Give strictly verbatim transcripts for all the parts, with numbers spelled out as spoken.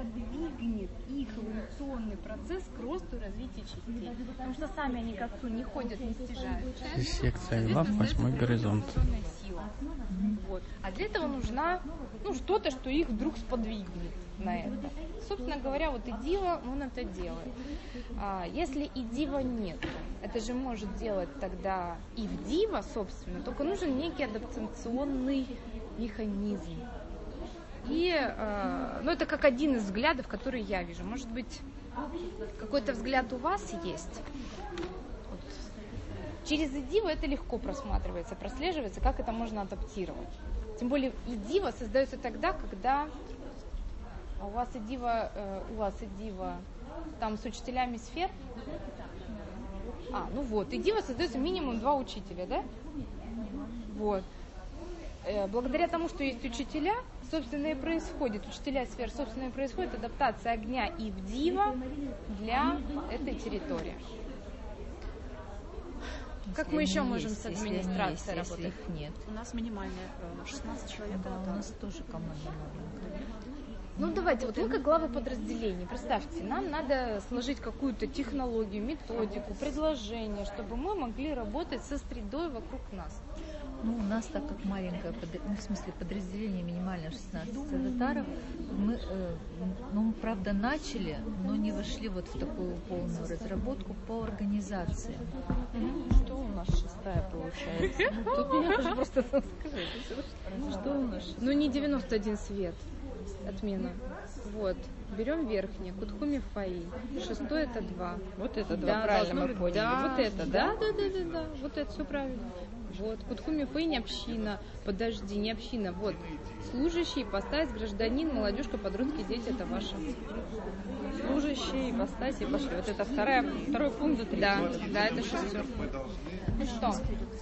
сподвигнет их эволюционный процесс к росту и развитию частей. Потому что сами они к отцу не ходят, не стяжают. Секция два, восьмой горизонт. Сила. Вот. А для этого нужна ну, что-то, что их вдруг сподвигнет на это. Собственно говоря, вот и дива, он это делает. А, если и дива нет, это же может делать тогда и в дива, собственно, только нужен некий адаптационный механизм. И, э, ну, это как один из взглядов, который я вижу. Может быть, какой-то взгляд у вас есть? Вот. Через идиву это легко просматривается, прослеживается, как это можно адаптировать. Тем более идива создается тогда, когда у вас идива, э, у вас идива там с учителями сфер. А, ну вот, идива создается минимум два учителя, да? Вот. Э, благодаря тому, что есть учителя, собственно, и происходит, учителя сфер, собственно, и происходит адаптация огня и в дива для этой территории. Как мы еще можем с администрацией работать? Если их нет. У нас минимальная шестнадцать человек. Да, у нас тоже команда маленькая. Ну давайте, вот мы как главы подразделений, представьте, нам надо сложить какую-то технологию, методику, предложение, чтобы мы могли работать со средой вокруг нас. Ну, у нас, так как маленькое, ну, в смысле, подразделение минимально шестнадцать аватаров, мы, э, ну, мы, правда, начали, но не вошли вот в такую полную разработку по организации. Что у нас шестая получается? Тут меня тоже просто скажите, что у нас? Ну не девяносто один свет, отмена. Вот, берем верхнее, Кутхуми Фаи, шестой это два. Вот это два, да, правильно мы быть, поняли. Да, вот это, да? Да, да, да, да, да, вот это все правильно. Вот, Кутхуми Фаи не община, подожди, не община, вот, служащий, ипостась, гражданин, молодежка, подростки, дети, это ваше. Служащие, ипостаси, пошли. Вот это вторая, второй пункт за третий. Да, да, это шестерка. Ну что?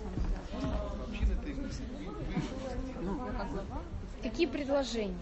Какие предложения?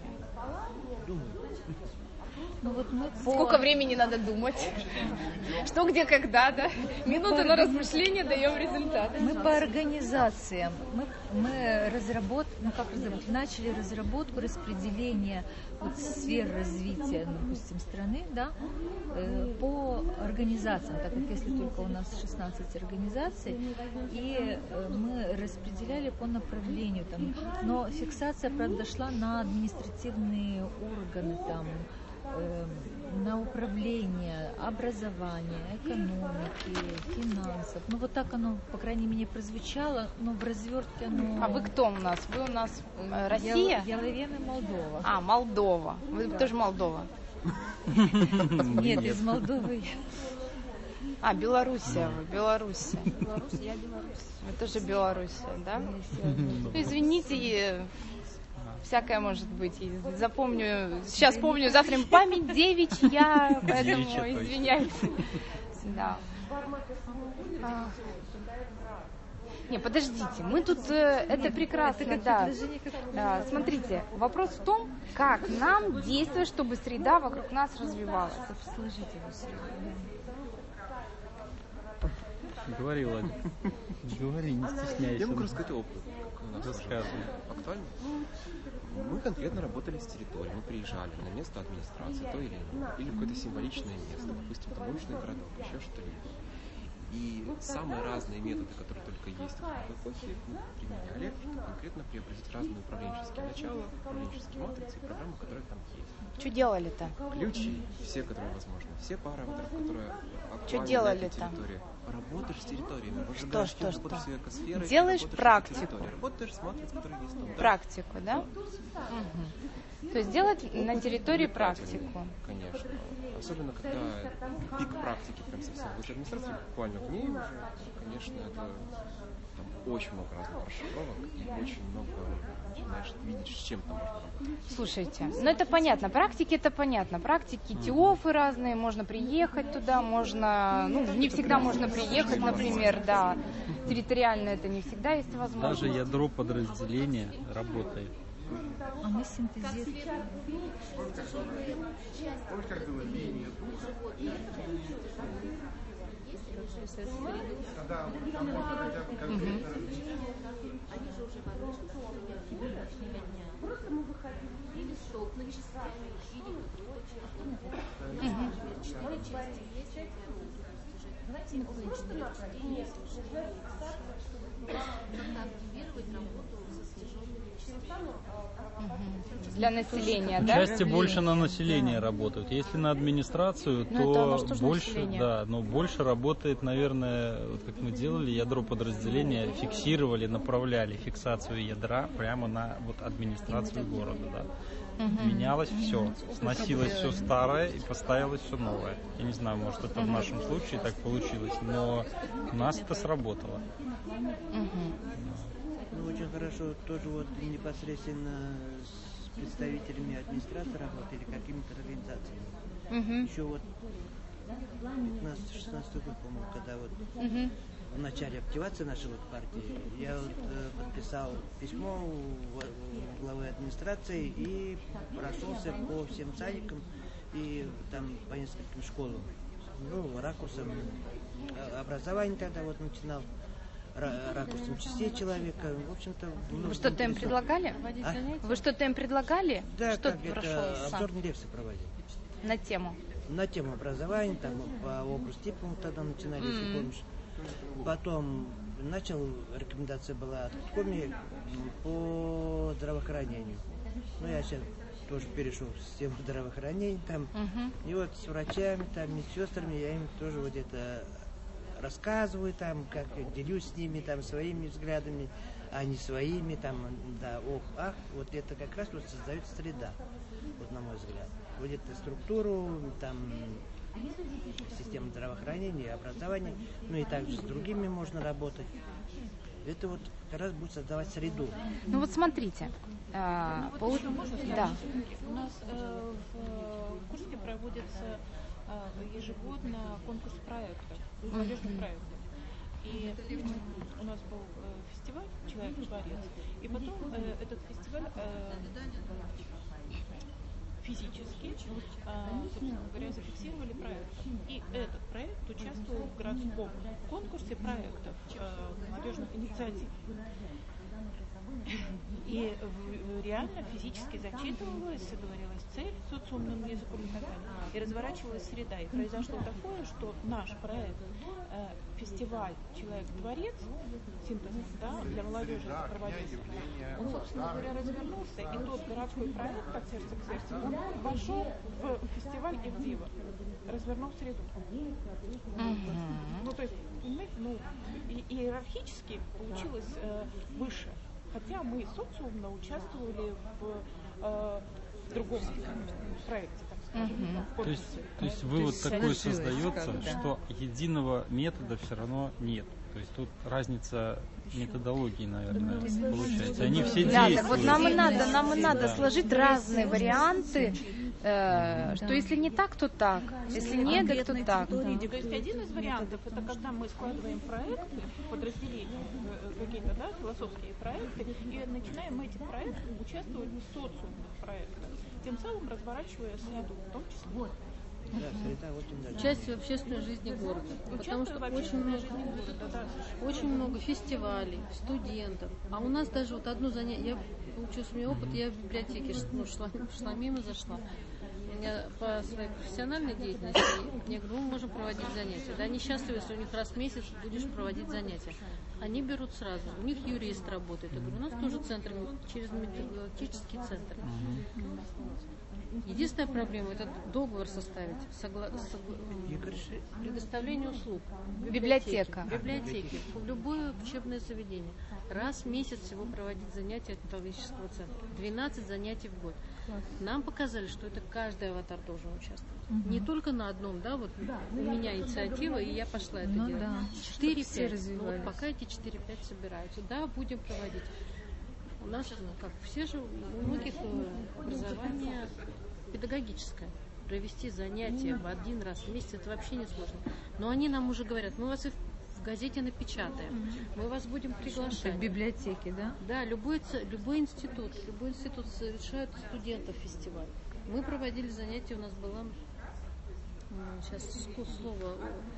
Ну, вот мы Сколько по... времени надо думать? Что, где, когда, да? Минуты на размышление, даем результат. Мы по организациям, мы, мы разработ... ну, как разработ... начали разработку распределения вот, сфер развития, допустим, страны, да, э, по организациям, так как если только у нас шестнадцать организаций, и э, мы распределяли по направлению, там, но фиксация, правда, шла на административные органы, там, на управление, образование, экономики, финансов. Ну вот так оно, по крайней мере, прозвучало, но в развертке оно... А вы кто у нас? Вы у нас э, Россия? Яловен и Молдова. А, Молдова. Вы да. тоже Молдова? Нет, из Молдовы. А, Белоруссия вы, Белоруссия. Беларусь, я Беларусь. Вы тоже Белоруссия, да? Ну, извините, всякое может быть. Запомню, сейчас помню, завтра память девичья, поэтому извиняюсь. Да. А. Не, подождите, мы тут, э, это прекрасно, это да. А, смотрите, вопрос в том, как нам действовать, чтобы среда вокруг нас развивалась. Сложите его. Говори, Владимир. Говори, не стесняйся. Я могу рассказать опыт. Рассказывай. Актуально? Мы конкретно работали с территорией, мы приезжали на место администрации, то или иное, или какое-то символичное место, допустим, там уличный городок, еще что-либо. И самые разные методы, которые только есть в эпохе, мы применяли, чтобы конкретно преобразить разные управленческие начала, управленческие матрицы и программы, которые там есть. Что делали-то? Ключи, все, которые возможны, все параметры, которые актуальны делали на этой там? территории. Работаешь с территориями, Что, что, что? работаешь с экосферой, Делаешь работаешь практику. с работаешь с матрицей, которые есть там. Да. Практику, да? Угу. То есть делать на территории практику. Конечно. Особенно, когда пик практики прям совсем. Вот администрация буквально в ней уже, конечно, это там очень много разных расшифровок и очень много начинаешь видеть, с чем там можно работать. Слушайте, ну это понятно, практики это понятно, практики, ТИОФы разные, можно приехать туда, можно, ну не всегда можно приехать, например, да, территориально это не всегда есть возможность. Даже ядро подразделения работает. А мы синтезируем. Просто мы выходили или столкнулись с вами, или кто-то. Для населения, да? Части больше на население работают. Если на администрацию, Ну, это оно то что ж больше, население? да, но больше работает, наверное, вот как мы делали, ядро подразделения фиксировали, направляли фиксацию ядра прямо на вот администрацию города, да. Менялось все, сносилось все старое и поставилось все новое. Я не знаю, может это в нашем случае так получилось, но у нас это сработало. Ну, очень хорошо тоже вот непосредственно с представителями администрации работали, какими-то организациями. Мгм. Еще вот пятнадцатый-шестнадцатый год, по-моему, когда вот Мгм. в начале активации нашей вот партии, я вот э, подписал письмо в, в главы администрации и прошелся по всем садикам и там по нескольким школам. Ну, ракурсом э, образования тогда вот начинал, ра- ракурсом частей человека. В общем-то, Вы что-то им предлагали? А? Вы что-то им предлагали? Да, Что как ты прошел это, сам обзорные лекции проводил. на тему? На тему образования, там по области, по-моему, тогда начинали, если М. помнишь. Потом начал, рекомендация была от Коми по здравоохранению. Ну, я сейчас тоже перешел в систему здравоохранения там. Мгм. И вот с врачами, там, медсестрами я им тоже вот это рассказываю, там, как делюсь с ними, там, своими взглядами, а не своими, там, да, ох, ах, вот это как раз вот создает среда, вот на мой взгляд. Вот эту структуру, там, систему здравоохранения, образования, ну и также с другими можно работать. Это вот как раз будет создавать среду. Ну вот смотрите. а, Ну, вот полу- еще можно сказать, Да. у нас э, в Курске проводится э, ежегодно конкурс проектов, молодежных проектов. И м, у нас был э, фестиваль «Человек-творец», и потом э, этот фестиваль э, физически, э, собственно говоря, зафиксировали проект. И этот проект участвовал в городском конкурсе проектов э, молодежных инициатив. И в- реально физически зачитывалась, говорилась цель социумным языком и так далее. И разворачивалась среда. И произошло такое, что наш проект, э, фестиваль «Человек-творец», синтез, да, для молодежи проводился, он, собственно говоря, развернулся, и тот городской проект, как сердце к сердцу, он вошел в фестиваль и в Диво, развернул среду. Ну, то есть, понимаете, ну, и- иерархически получилось э, выше. Хотя мы социумно участвовали в, э, в другом проекте, так скажем. в То есть, конкурсе. то есть вывод есть такой сложилось создается, как-то. что единого метода все равно нет. То есть тут разница методологии, наверное, получается. Они все Да, действуют. так вот нам и надо, нам и надо Да. сложить разные варианты, э, что если не так, то так, если нет, так то так. То есть один из вариантов, это когда мы складываем проекты, подразделения, э, какие-то, да, философские проекты, и начинаем эти проекты участвовать в социумных проектах, тем самым разворачивая среду, в том числе. Да, среда очень даже. Частью общественной жизни города. Потому Участвуя что в очень общественной много, жизни города, да. очень много фестивалей, студентов. А у нас даже вот одно занятие, я получилось у меня опыт, я в библиотеке ну, шла, шла мимо, зашла. У меня по своей профессиональной деятельности, я говорю, мы можем проводить занятия. Да, они счастливы, если у них раз в месяц будешь проводить занятия. Они берут сразу, у них юрист работает. Я говорю, у нас тоже центр, через методологический центр. Единственная проблема – это договор составить, согла- согла- предоставление услуг. в Библиотека. В библиотеке, в любое учебное заведение. Раз в месяц всего проводить занятия от методологического центра. двенадцать занятий в год. Нам показали, что это каждый аватар должен участвовать. Не только на одном, да, вот у меня инициатива, и я пошла это Ну делать. да. четыре Все пять. Ну, вот развивались. пока эти четыре-пять собираются. Да, будем проводить. У нас, ну, как все же, у многих э, образование педагогическое. Провести занятия в один раз в месяц, это вообще не сложно. Но они нам уже говорят, мы вас и в газете напечатаем, мы вас будем В приглашать. библиотеке, да? Да, любой, ц- любой институт, любой институт совершает студентов фестиваль. Мы проводили занятия, у нас была, м, сейчас ску- слово,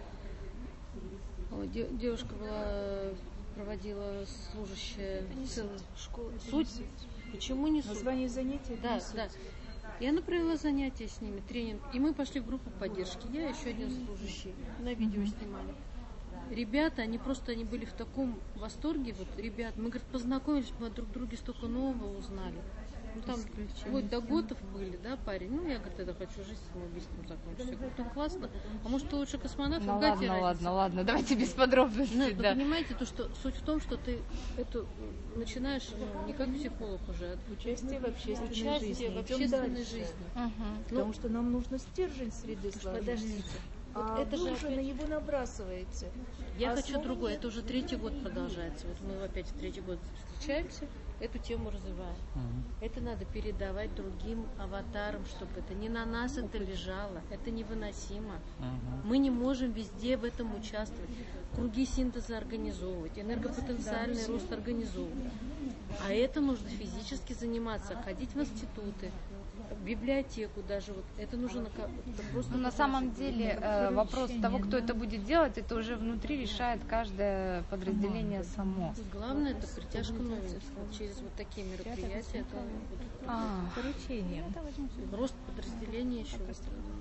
о, де- девушка была, проводила служащая целую школу. Суть? Почему не суть? Название занятий? Да, да. Я провела занятия с ними, тренинг. И мы пошли в группу поддержки. Я и еще один служащий. На видео снимали. Ребята, они просто они были в таком восторге. Вот, ребят, мы, говорит, познакомились, мы друг друге столько нового узнали. Ну, там вот до Готов были, да, парень. Ну, я, говорит, это хочу жизнь самоубийством закончить. Я говорю, ну, классно. А может, лучше космонавт? Ну, ладно, разница? ладно, ладно, давайте без подробностей. Ну, да. Вы понимаете, то, что суть в том, что ты это начинаешь ну, не как психолог уже, а Участие в общественной участие жизни. в Идем общественной дальше. жизни. Мгм. Потому что нам нужно стержень среды сложить. Подождите. Вот А это вы же уже опять- на него набрасываете. Я А хочу слова другое. нет. Это уже третий год продолжается. Вот мы опять в третий год встречаемся, эту тему развиваем. Мгм. Это надо передавать другим аватарам, чтобы это не на нас это лежало. Это невыносимо. Мгм. Мы не можем везде в этом участвовать. Круги синтеза организовывать, энергопотенциальный рост организовывать. А это нужно физически заниматься, ходить в институты, в библиотеку даже. Вот это нужно на, ка- это просто Ну, на самом деле э, вопрос того, кто это будет делать, это уже внутри решает каждое подразделение само. главное это притяжка новеньких. Вот через вот такие мероприятия это вот А, Поручение. рост подразделения еще вот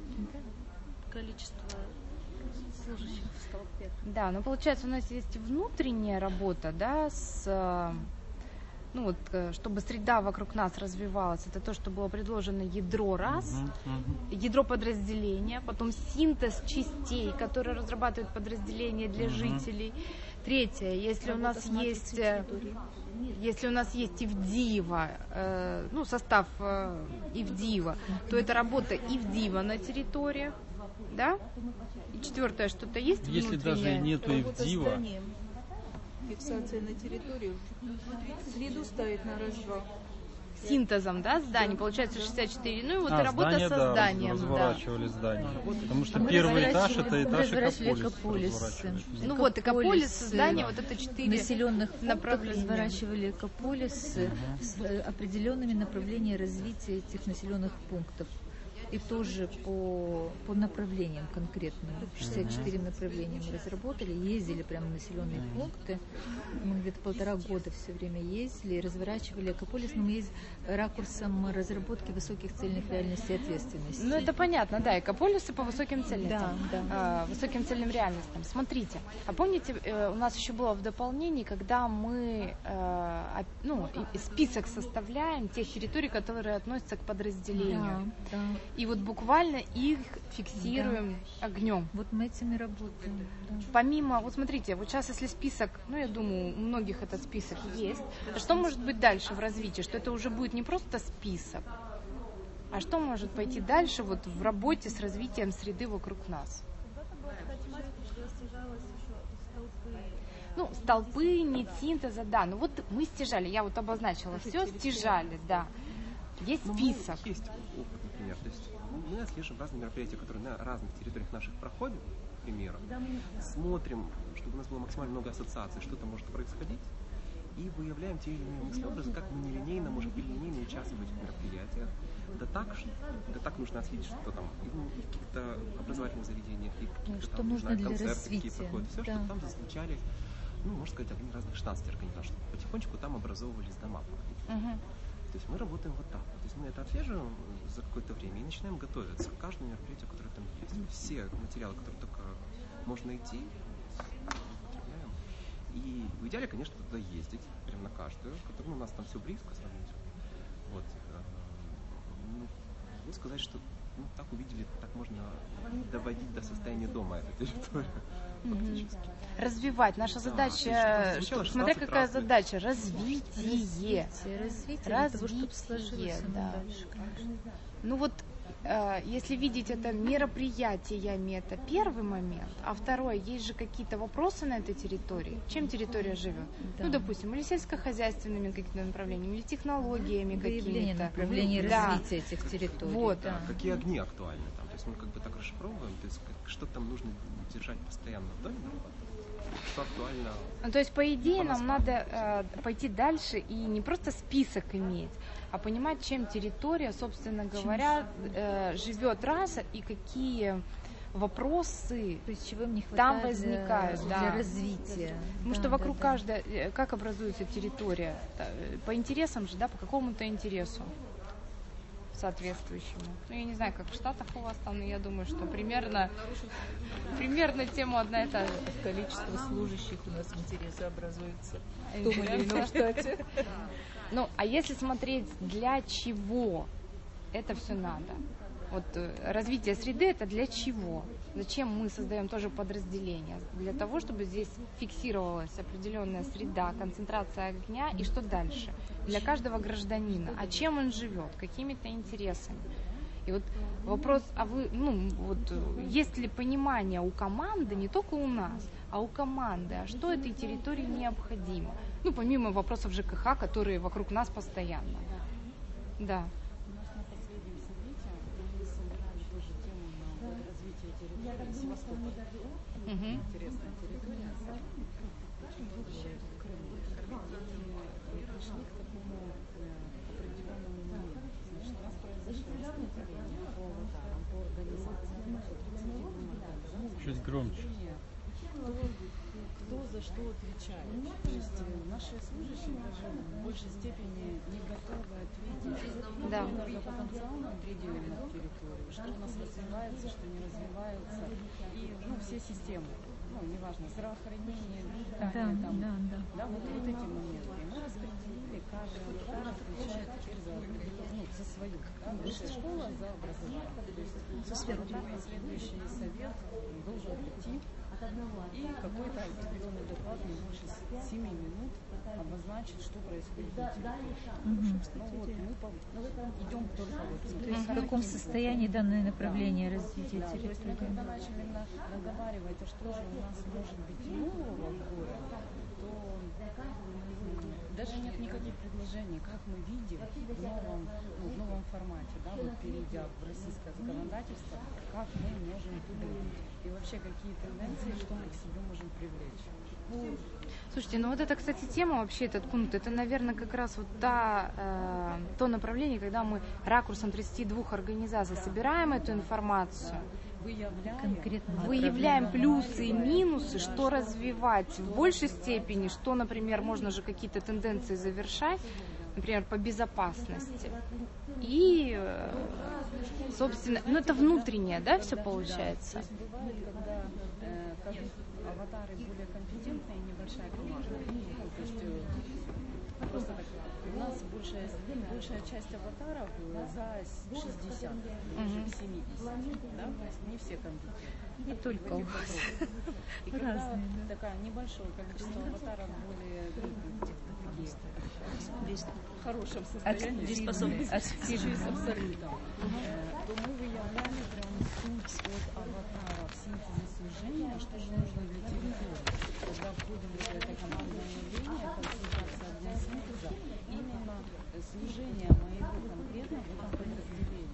количество служащих в столпе. да, ну получается у нас есть внутренняя работа, да, с э, ну вот, э, чтобы среда вокруг нас развивалась, это то, что было предложено ядро раз, Мгм. Мгм. ядро подразделения, потом синтез частей, которые разрабатывают подразделения для Мгм. жителей. Третье, если у нас есть, э, если у нас есть ИВДИВа, э, ну состав э, ИВДИВа, то это работа ИВДИВа на территориях, да? И четвертое, что-то есть Если даже внутреннее? нету Работа с ИВДИВа, зданием. Фиксация на территорию. Среду ставить на раз-два. Синтезом, да, зданий, получается шестьдесят четыре, ну и вот а, и работа здание, со да, зданием, да. разворачивали здание. Потому что Мы первый этаж разворачивали- это мы этаж разворачивали Экополис. Экополис. разворачивали. Ну вот, Экополис, Экополис, здание, вот это четыре населенных пунктов направления. разворачивали экополисы с э, определенными направлениями развития этих населенных пунктов. И тоже по, по направлениям конкретным. шестьдесят четыре направления мы разработали, ездили прямо в населенные пункты. Мы где-то полтора года все время ездили и разворачивали экополис, но мы есть ракурсом разработки высоких цельных реальностей ответственности. Ну это понятно, да, экополисы по высоким цельностям, Да, э, высоким цельным реальностям. Смотрите, а помните, э, у нас еще было в дополнении, когда мы э, оп- ну, и- и список составляем тех территорий, которые относятся к подразделению. Да, да. И вот буквально их фиксируем огнем. Вот мы этими работаем. Да. Помимо, вот смотрите, вот сейчас если список, ну я думаю, у многих этот список есть, а что может быть дальше в развитии? Что это уже будет не просто список, а что может пойти дальше вот в работе с развитием среды вокруг нас? Ну, столпы, нить синтеза, да. Ну вот мы стяжали, я вот обозначила все, стяжали, да. Есть Ну, мы- список. Есть опыт, например. То есть мы мы отслеживаем разные мероприятия, которые на разных территориях наших проходят, к примеру. Смотрим, чтобы у нас было максимально много ассоциаций, что там может происходить. И выявляем те или иные мыслеобразы, как мы нелинейно можем или линейно участвовать в мероприятиях. Да так, ш- да так нужно отследить, что там и в и в каких-то образовательных заведениях, и в каких-то Что там, не нужно знаю, для концерты, какие развития, проходят. Все, да. чтобы там зазвучали, ну, можно сказать, огни разных шестнадцати организаций, чтобы потихонечку там образовывались дома. Мгм. То есть мы работаем вот так. То есть мы это отслеживаем за какое-то время и начинаем готовиться к каждому мероприятию, которое там есть. Все материалы, которые только можно найти, употребляем. И в идеале, конечно, туда ездить, прям на каждую, потому ну, у нас там все близко сравнительно. Вот. э, Ну, могу сказать, что ну, так увидели, так можно доводить до состояния дома эту территорию. Фактически. Развивать. Наша Да, задача, то есть, что- звучало смотря шестнадцать какая разных. задача, развитие. Развитие, развитие, для того, чтобы Развитие, сложилось оно да. дальше, конечно. Ну вот, э, если видеть это мероприятиями, это первый момент, а второй, есть же какие-то вопросы на этой территории, чем территория живет. Да. Ну, допустим, или сельскохозяйственными какими-то направлениями, или технологиями Выявление какими-то. направлений Да. развития этих территорий. Вот. да. Какие огни актуальны там? То есть мы как бы так расшифровываем, то есть как- что там нужно держать постоянно в доме, что актуально. Ну, то есть, по идее, По нам носкам. надо э, пойти дальше и не просто список иметь, а понимать, чем территория, собственно говоря, э, живет раз и какие вопросы. То есть чего им не Там хватает для- возникают, для, да. развития. Потому Да, что вокруг да, да. каждой, э, как образуется территория? Та- э, По интересам же, да, по какому-то интересу. соответствующему. Ну, я не знаю, как в Штатах у вас там, но я думаю, что примерно, примерно тема одна и та же. Количество служащих у нас интересы образуется в том или ином штате. Ну, а если смотреть, для чего это все надо? Вот развитие среды это для чего? Зачем мы создаем тоже подразделение? Для того, чтобы здесь фиксировалась определенная среда, концентрация огня и что дальше? Для каждого гражданина. А чем он живет? Какими-то интересами? И вот вопрос, а вы, ну, вот есть ли понимание у команды, не только у нас, а у команды, а что этой территории необходимо? Ну, помимо вопросов ЖКХ, которые вокруг нас постоянно. Да. Севастополь. Угу. Интересная территория. Мы пришли к такому определенному моменту. Значит, у нас произошло распределение по аватарам, по организациям, по тридцати двум организациям. Чуть громче. Кто, кто за что отвечает. То есть наши служащие даже в большей степени не готовы ответить, да. за потенциальным пределом территории, что у нас развивается, что не развивается, и ну, все системы, ну, неважно, здравоохранение, питание, да, там, да, да. да, вот, вот эти моменты. И мы распределили, каждый аватар отвечает теперь за, ну, за свою, да, высшая школа за образование. То есть за сферу. Следующий совет должен прийти и какой-то определенный доклад не больше семи минут обозначить, что происходит на территории. Угу. Ну, вот, мы по, ну, идем только вот. То есть в каком состоянии данное направление да. развития да, территории? То есть мы когда начали на, наговаривать, а что же у нас может быть нового в городе, то даже нет никаких предложений, как мы видим в новом, ну, в новом формате, да, вот перейдя в российское законодательство, как мы можем выглядеть. И вообще, какие тенденции, что мы к себе можем привлечь. Слушайте, ну вот это, кстати, тема, вообще этот пункт, это, наверное, как раз вот та, э, то направление, когда мы ракурсом тридцати двух организаций собираем эту информацию, выявляем, выявляем плюсы и минусы, что развивать в большей степени, что, например, можно же какие-то тенденции завершать, например, по безопасности. И, собственно, ну это внутреннее, да, все получается? Да, бывает, когда э, как аватары более компетентные, небольшая команда. Ну, то есть э, просто так, у нас большая, большая часть аватаров за шестьдесят, уже к семидесяти, да, то есть не все компетентны. Не только у вас. И когда разные, да. Такое небольшое количество аватаров более в хорошем состоянии, дееспособны, активны с абсолютом, то мы выявляли прям суть от аватаров, синтеза служения, что же нужно для территории. Когда входим в это командное явление, консультация для синтеза, именно служение моего конкретно в этом подразделении.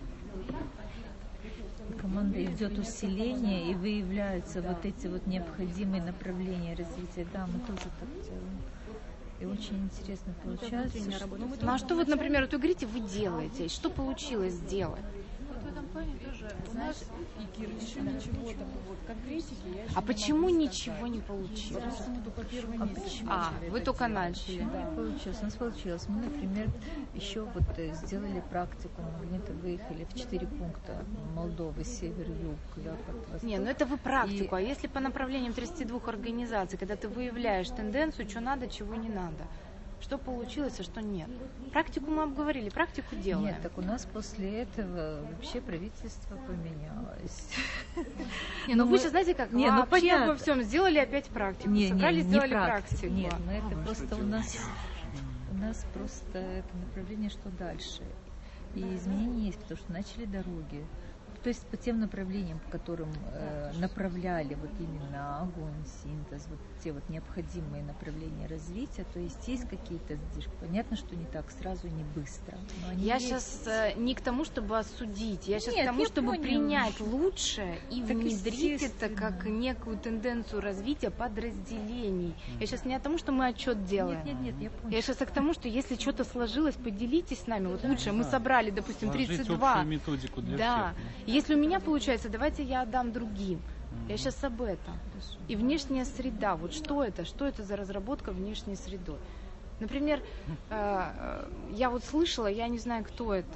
Команда идет усиление и выявляются да. вот эти вот необходимые направления развития. Да, мы тоже так делаем. И очень интересно получается. Что... Ну а что вот, например, вот вы говорите, вы делаете, что получилось сделать? Вот в этом плане тоже, знаешь, и Кир, еще ничего такого вот конкретики я еще А не почему могу ничего сказать. не получилось? Потому что мы только первый А месяц почему? А, начали вы это только делать. начали. Да. Не получилось. У нас получилось. Мы, например, еще вот э, сделали практику, мы выехали в четыре пункта: Молдова, север, юг, запад, восток. Не, ну это вы практику, И... а если по направлениям тридцати двух организаций, когда ты выявляешь тенденцию, что надо, чего не надо, что получилось, а что нет? Практику мы обговорили, практику делаем. Нет, так у нас после этого вообще правительство поменялось. Не, ну вы сейчас знаете как, не, ну, вообще понятно. во всем сделали опять практику, Не, собрали, не, не сделали практику. практику. Нет, ну это просто у нас, у нас просто это направление, что дальше. И изменения есть, потому что начали дороги. То есть по тем направлениям, по которым э, направляли вот именно огонь, синтез, вот те вот необходимые направления развития, то есть есть какие-то сдвижки. Понятно, что не так сразу, не быстро. Но они Я есть. сейчас э, не к тому, чтобы осудить, я сейчас Нет, к тому, я чтобы поняла. принять лучшее и Так внедрить это естественно. как некую тенденцию развития подразделений. Я сейчас не о том, что мы отчет делаем. Нет, нет, нет, я поняла. Я сейчас к тому, что если что-то сложилось, поделитесь с нами. Вот лучше мы собрали, допустим, Сложить тридцать два. общую методику для Да. всех. Если у меня получается, давайте я отдам другим. Я сейчас об этом. И внешняя среда. Вот что это? Что это за разработка внешней средой? Например, э, я вот слышала, я не знаю, кто это,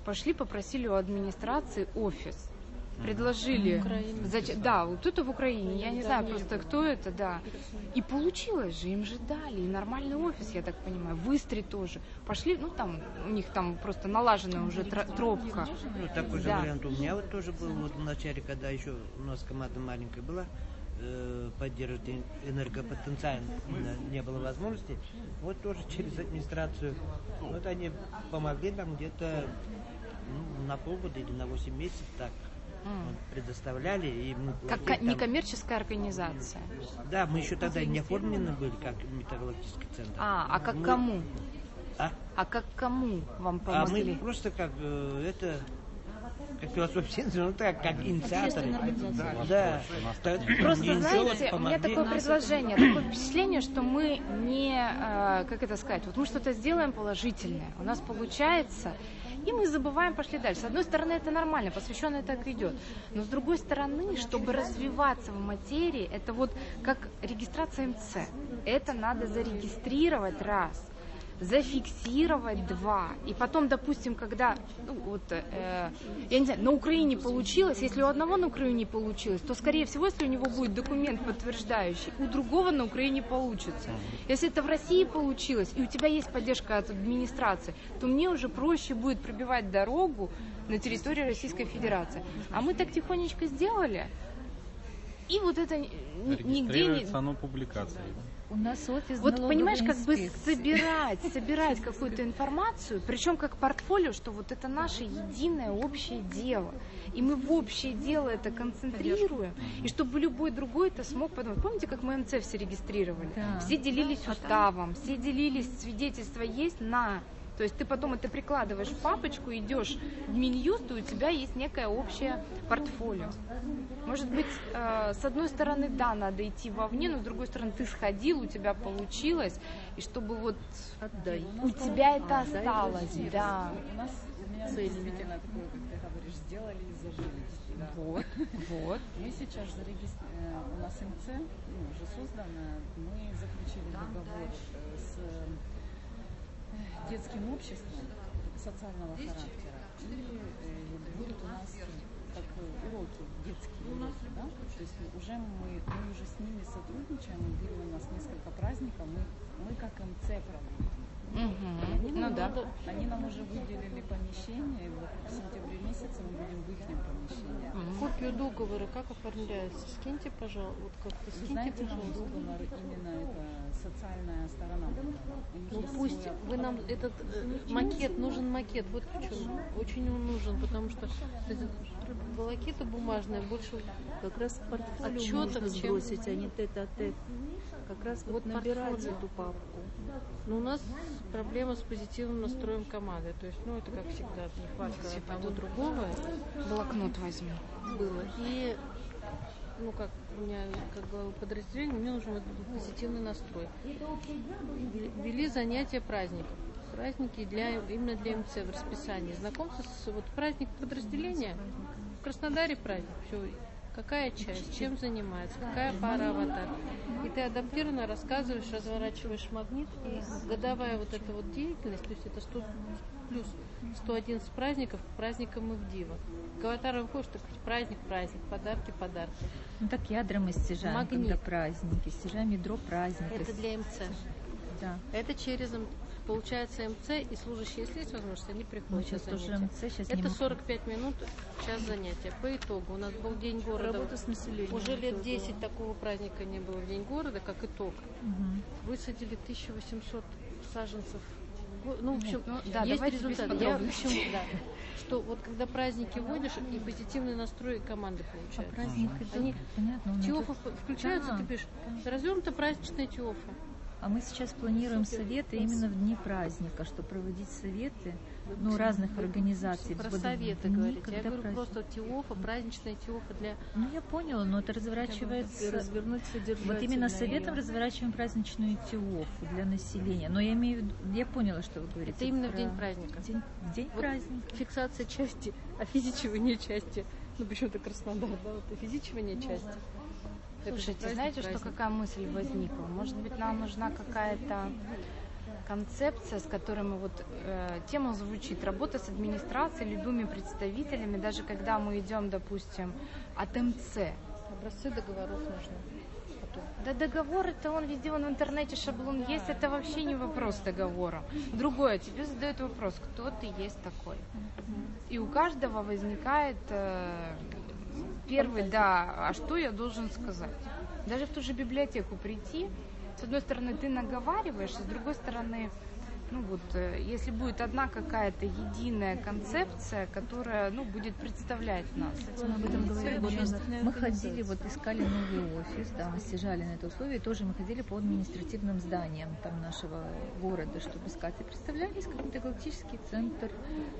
пошли, попросили у администрации офис. Предложили, зачем, да, вот это в Украине, я не знаю просто, кто это, да. И получилось же, им же дали, и нормальный офис, я так понимаю, в Истре тоже. Пошли, ну там, у них там просто налаженная уже тропка. Ну, такой же да. вариант у меня вот тоже был, вот в начале, когда еще у нас команда маленькая была, э, поддерживать энергопотенциал не было возможности, вот тоже через администрацию, вот они помогли нам где-то ну, на полгода или на восемь месяцев так. Вот, предоставляли и мы как там... некоммерческая организация. Да, мы еще тогда не оформлены были как метеорологический центр. А, а как мы... кому? А? А как кому вам помогли? А мы просто как э, это как философия, ну так, как инициаторы. Да, да. Просто, знаете, у меня такое предложение, такое впечатление, что мы не, э, как это сказать, вот мы что-то сделаем положительное, у нас получается, и мы забываем, пошли дальше. С одной стороны, это нормально, посвященное так идет. Но с другой стороны, чтобы развиваться в материи, это вот как регистрация эм цэ. Это надо зарегистрировать раз, зафиксировать два. И потом, допустим, когда, ну, вот, э, я не знаю, на Украине получилось, если у одного на Украине получилось, то, скорее всего, если у него будет документ подтверждающий, у другого на Украине получится. Если это в России получилось, и у тебя есть поддержка от администрации, то мне уже проще будет пробивать дорогу на территории Российской Федерации. А мы так тихонечко сделали, и вот это нигде не... оно публикацией. У нас офис вот понимаешь, как бы инспекции. собирать, собирать какую-то информацию, причем как портфолио, что вот это наше единое общее дело. И мы в общее дело это концентрируем, и чтобы любой другой это смог подумать. Помните, как мы эм цэ все регистрировали? Да. Все делились уставом, все делились, свидетельства есть на... То есть ты потом это прикладываешь в папочку, идешь в Минюст, и у тебя есть некое общее портфолио. Может быть, э, с одной стороны, да, надо идти вовне, но с другой стороны, ты сходил, у тебя получилось, и чтобы вот Отдай. у тебя это осталось, да. У нас у меня действительно такое, как ты говоришь, сделали и зажились. Да. Вот, вот. Мы сейчас зарегистрировали, у нас эм цэ ну, уже создано, мы заключили договор с детским обществом социального характера, и э, будут у нас как уроки, детские уроки, да? То есть уже мы, мы уже с ними сотрудничаем, были у нас несколько праздников, мы, мы как эм цэ проводим. Угу. Они, Ну нам, да. они нам уже выделили помещение, и вот в сентябре месяце мы будем в их помещении. Mm-hmm. Копию договора как оформляется? Скиньте, пожалуйста. Вот как-то скиньте, знаете, пожалуйста. договор именно это социальная сторона. Ну пусть вы нам этот э, макет, нужен макет, вот почему. Очень он нужен, потому что волокита бумажная больше как раз портфолио отчетов, можно сбросить, чем... а не тет-а-тет. Как раз вот, вот набирать портфолио. Эту папку. Но у нас проблема с позитивным настроем команды. То есть, ну, это как всегда, нехватка того другого. Блокнот возьму. Было. И, ну, как у меня, как глава подразделения, мне нужен этот позитивный настрой. Ввели занятия праздников. Праздники для, именно для эм цэ в расписании. Знакомство с вот, праздник подразделения. В Краснодаре праздник. Все. Какая часть, чем занимается, какая пара аватар. И ты адаптированно рассказываешь, разворачиваешь магнит, и годовая вот эта вот деятельность, то есть это сто плюс сто одиннадцать праздников, к праздникам мы в Диво. К аватару выходишь, так праздник, праздник, подарки, подарки. Ну так ядра мы стяжаем, магнит. Когда праздники, стяжаем ядро праздника. Это для эм цэ. Да. Это через получается эм цэ, и служащие, если есть возможность, они приходят. Сейчас тоже эм цэ, сейчас это сорок пять минут, час занятия. По итогу у нас был День города. Работа с населением. Уже лет десять такого праздника не было в День города, как итог. Угу. Высадили тысяча восемьсот саженцев. Ну, в общем, ну, да, есть результат. Я, в общем, да, что вот когда праздники вводишь, и позитивный настрой команды получается. А праздник Они понятно, тиофы включаются, да. Ты пишешь, развернута праздничная тиофа. А мы сейчас планируем советы именно в дни праздника, что проводить советы ну, разных организаций. Про советы говорите. Я говорю праздник. Просто тиофа, праздничная тиофа для... Ну, я поняла, но это разворачивается... Развернуть содержательно. Вот именно советом разворачиваем праздничную тиофу для населения. Но я имею в виду... Я поняла, что вы говорите. Это именно про... в день праздника. День, в день вот праздника. Фиксация части, а физичивание части. Ну, почему-то Краснодар, да, вот, и физичивание части. Слушайте, знаете, что какая мысль возникла? Может быть, нам нужна какая-то концепция, с которой мы вот э, тема звучит, работа с администрацией, любыми представителями, даже когда мы идем, допустим, от эм цэ. Образцы договоров нужны. Потом. Да договор это он везде, он в интернете шаблон есть, это вообще не вопрос договора. Другое, тебе задают вопрос, кто ты есть такой. И у каждого возникает э, первый, да, а что я должен сказать? Даже в ту же библиотеку прийти, с одной стороны ты наговариваешь, с другой стороны, ну вот, э, если будет одна какая-то единая концепция, которая, ну, будет представлять нас. Мы об этом говорили год назад. Мы ходили, вот искали новый офис, да, мы стяжали на это условие, и тоже мы ходили по административным зданиям там нашего города, чтобы искать. И представлялись как метагалактический центр,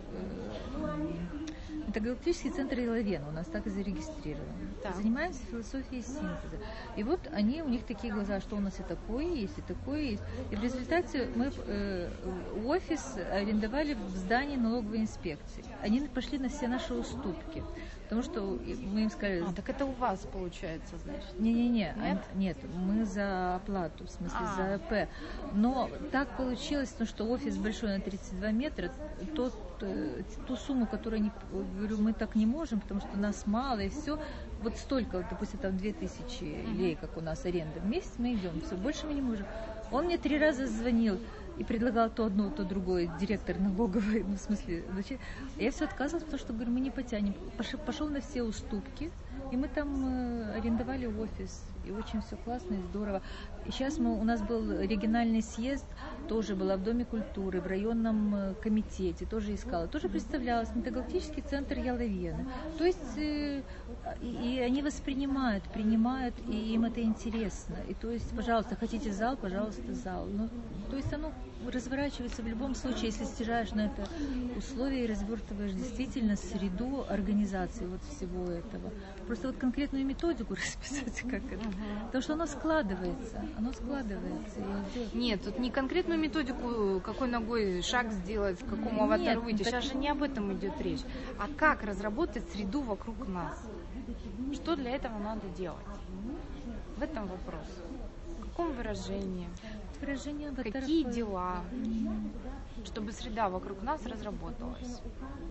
э, метагалактический центр Еловена, у нас так и зарегистрировано. Так. Занимаемся философией синтеза. И вот они, у них такие глаза, что у нас и такое есть, и такое есть. И в результате мы э, офис арендовали в здании налоговой инспекции. Они пошли на все наши уступки. Потому что мы им сказали... А, так это у вас получается, значит? Не-не-не, нет? нет, мы за оплату, в смысле а. за АП. Но так получилось, ну, что офис большой на тридцать два метра, тот, ту сумму, которую они, говорю, мы так не можем, потому что нас мало, и все. Вот столько, вот, допустим, там две тысячи лей, как у нас аренда в месяц, мы идем, все, больше мы не можем. Он мне три раза звонил и предлагал то одно, то другое, директор налоговой, ну, в смысле, значит, я все отказывалась, потому что, говорю, мы не потянем. Пошел, пошел на все уступки, и мы там э, арендовали офис, и очень все классно и здорово. И сейчас мы, у нас был региональный съезд, тоже была в Доме культуры, в районном э, комитете, тоже искала, тоже представлялась метагалактический центр Еловена. То есть э, и, и они воспринимают, принимают, и им это интересно. И то есть, пожалуйста, хотите зал, пожалуйста, зал. Ну, то есть оно разворачивается в любом случае, если стяжаешь на это условия и развертываешь действительно среду организации вот всего этого. Просто вот конкретную методику расписать, как это. Потому что оно складывается, оно складывается. Нет, тут не конкретную методику, какой ногой шаг сделать, к какому аватару выйти. Сейчас же не об этом идет речь. А как разработать среду вокруг нас? Что для этого надо делать? В этом вопрос. В каком выражении? Выражение аватаров. Какие дела? Чтобы среда вокруг нас разработалась.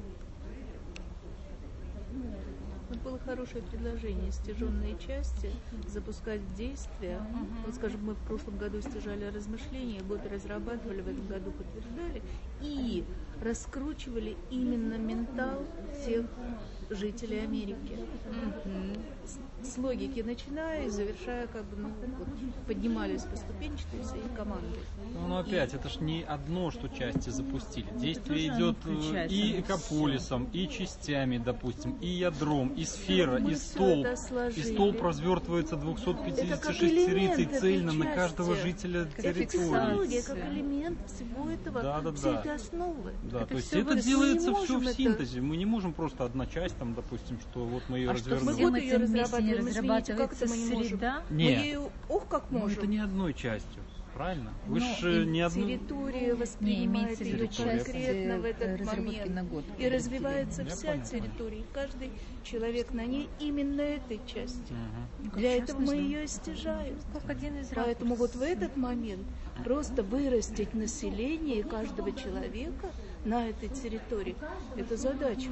Вот было хорошее предложение стяженные части запускать в действие. Uh-huh. Вот, скажем, мы в прошлом году стяжали размышления, год разрабатывали, в этом году подтверждали и раскручивали именно ментал всех жителей Америки. Uh-huh. С, с логики начиная и завершая, как бы, ну, вот, поднимались по ступенчатой всей командой. Ну, но опять, это ж не одно, что части запустили. Действие идет и экополисом, и частями, допустим, и ядром, и сфера, и столб. И столб развертывается двести пятьдесят шесть цельно на каждого жителя территории. Как элемент всего этого, да, да, всей да. этой основы. Да, это то есть это делается все в синтезе. Мы не можем просто одна часть, там, допустим, что вот мы ее а развернули. Что, мы вот ее разрабатываем, извините, как это мы не можем? Нет. Мы ее, ох, как можем. Ну, это не одной частью. Правильно? Вы но же не одну... территория воспринимает ее конкретно в этот момент. На год, и развивается я вся понял, территория. И каждый человек на ней именно этой части. Угу. Для этого мы ее стяжаем. Как один из Поэтому вот в этот момент просто вырастить население каждого человека на этой территории – это задачка.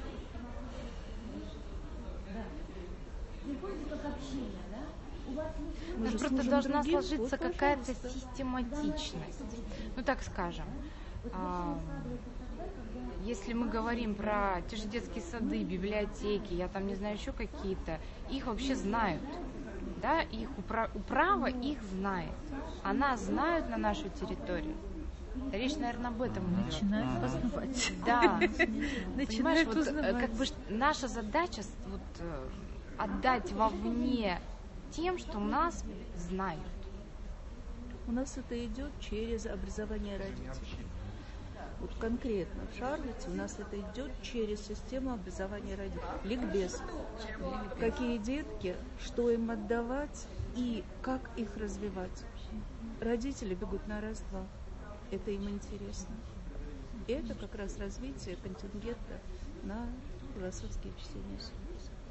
У нас просто должна другим, сложиться вот, какая-то систематичность. Ну, так скажем, а, если мы говорим про те же детские сады, библиотеки, я там не знаю, еще какие-то, их вообще знают. Да, их упра- управа их знает. Она знает на нашу территорию. Речь, наверное, об этом идет. Начинают познавать. Да. Понимаешь, вот, как бы наша задача вот, отдать вовне тем, что нас знают. У нас это идет через образование родителей. Вот конкретно в Шарлотте у нас это идет через систему образования родителей. Ликбез. Какие детки, что им отдавать и как их развивать. Родители бегут на раз-два. Это им интересно. И это как раз развитие контингента на философские чтения.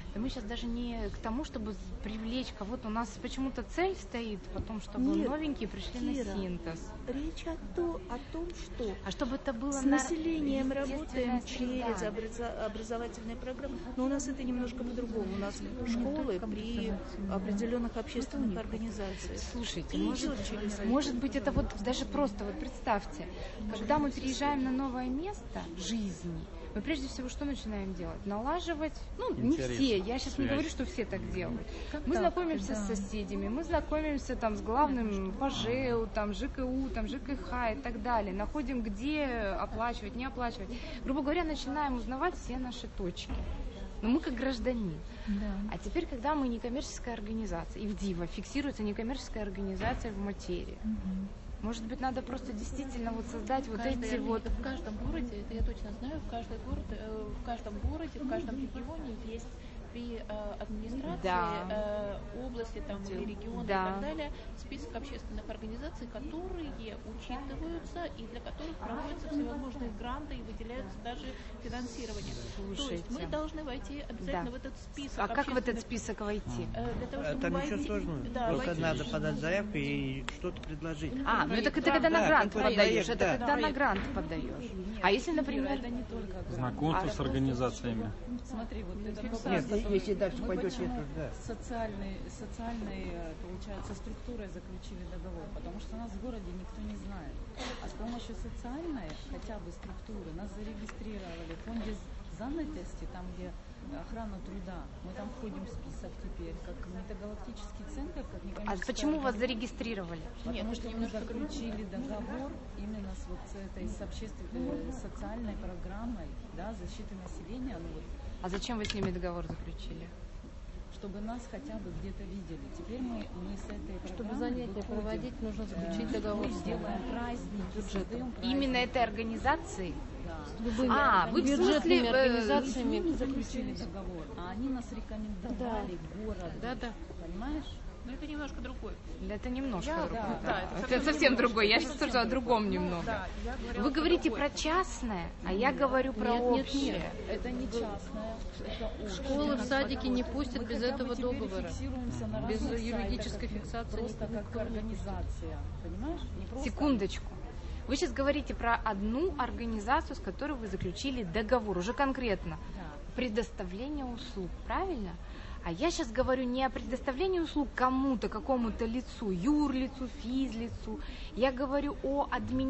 Да мы сейчас даже не к тому, чтобы привлечь кого-то. У нас почему-то цель стоит, потом, чтобы Нет, новенькие пришли Кира, на синтез. Речь о, то, о том, что А чтобы это было с на- населением работаем естественная через среда. образа- образовательные программы, но у нас это немножко по-другому. У нас школы при определенных общественных организациях. Слушайте, И может, идет через это. может быть, это вот даже просто, вот представьте, когда мы переезжаем на новое место жизни, мы прежде всего что начинаем делать? Налаживать, ну, не Интерес, все, я сейчас не связь. говорю, что все так делают. Как Мы так, знакомимся да. с соседями, мы знакомимся там с главным ПАЖЭУ, там ЖКУ, там ЖКХ и так далее. Находим, где оплачивать, не оплачивать. Грубо говоря, начинаем узнавать все наши точки. Но мы как гражданин. Да. А теперь, когда мы некоммерческая организация, и в ДИВА фиксируется некоммерческая организация в материи, Мгм. может быть, надо просто действительно вот создать вот Каждый- эти вот... в каждом городе, это я точно знаю, в каждом городе, э, в каждом городе, в каждом регионе есть при э, администрации Да. э, области там, или региона Да. и так далее список общественных организаций, которые учитываются и для которых проводятся всевозможные гранты и выделяются даже финансирование. То есть Слушайте. мы должны войти обязательно Да. в этот список. А как в этот общественных- список войти? э, для того, А чтобы там войти- ничего сложного. да, Только войти- надо подать заявку и что-то предложить. А, ну это проект, ты когда на да, грант какой-то подаешь, проект, это да. когда на Проект. грант подаешь. А если, например... Это не только грант. Знакомство Это с просто организациями. Смотри, вот этот вопрос, Нет, который- если дальше мы пойдешь, почему это да. социальной, социальной, э, получается, структурой заключили договор, потому что нас в городе никто не знает. А с помощью социальной хотя бы структуры нас зарегистрировали в фонде занятости, там, где охрана труда. Мы там входим в список теперь, как метагалактический центр, как А некоммерческая почему вас организация. зарегистрировали? Потому что мы заключили договор именно с, вот, с этой с общественной социальной программой, да, защиты населения, ну, вот, А зачем вы с ними договор заключили? чтобы нас хотя бы где-то видели. Теперь мы, мы с этой Чтобы программой занятия выходим, проводить, нужно э, заключить договор. мы делаем праздники, создаем праздники. Именно этой организации? Да. Любыми А, вы в бюджетными смысле, э, Мы с организациями. ними заключили договор, а они нас рекомендовали городу. Да, да. Понимаешь? Но это немножко другой. Да, это немножко Да, другое. да, да, это это совсем совсем немножко. другое. Я Это сейчас совсем тоже о другом другое. немного. Да, я говорила Вы говорите другое. про частное, а я говорю про Нет, нет, общее. нет. Это не частное, это общее. Школы в садике не пустят Мы без хотя бы этого теперь договора. фиксируемся на Без разных юридической сайтах, фиксации просто никто как не организация, понимаешь? Не просто- Секундочку. Вы сейчас говорите про одну организацию, с которой вы заключили договор, уже конкретно. Да. Предоставление услуг, правильно? А я сейчас говорю не о предоставлении услуг кому-то, какому-то лицу, юрлицу, физлицу. Я говорю о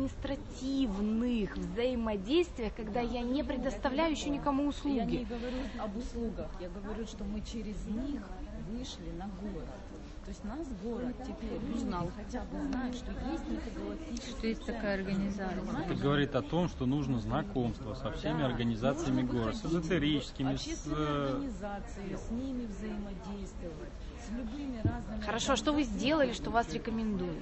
административных взаимодействиях, когда я не предоставляю еще никому Я не услуги. говорю об услугах, я говорю, что мы через них вышли на город. То есть нас город теперь узнал, хотя бы знает, что есть метагалактический Что есть такая центр. организация. Это говорит о том, что нужно знакомство со всеми Да. организациями Нужно города, с выходить эзотерическими, в с... общественные э, организации, с ними взаимодействовать, с любыми разными... Хорошо, а что вы сделали, что вас рекомендуют?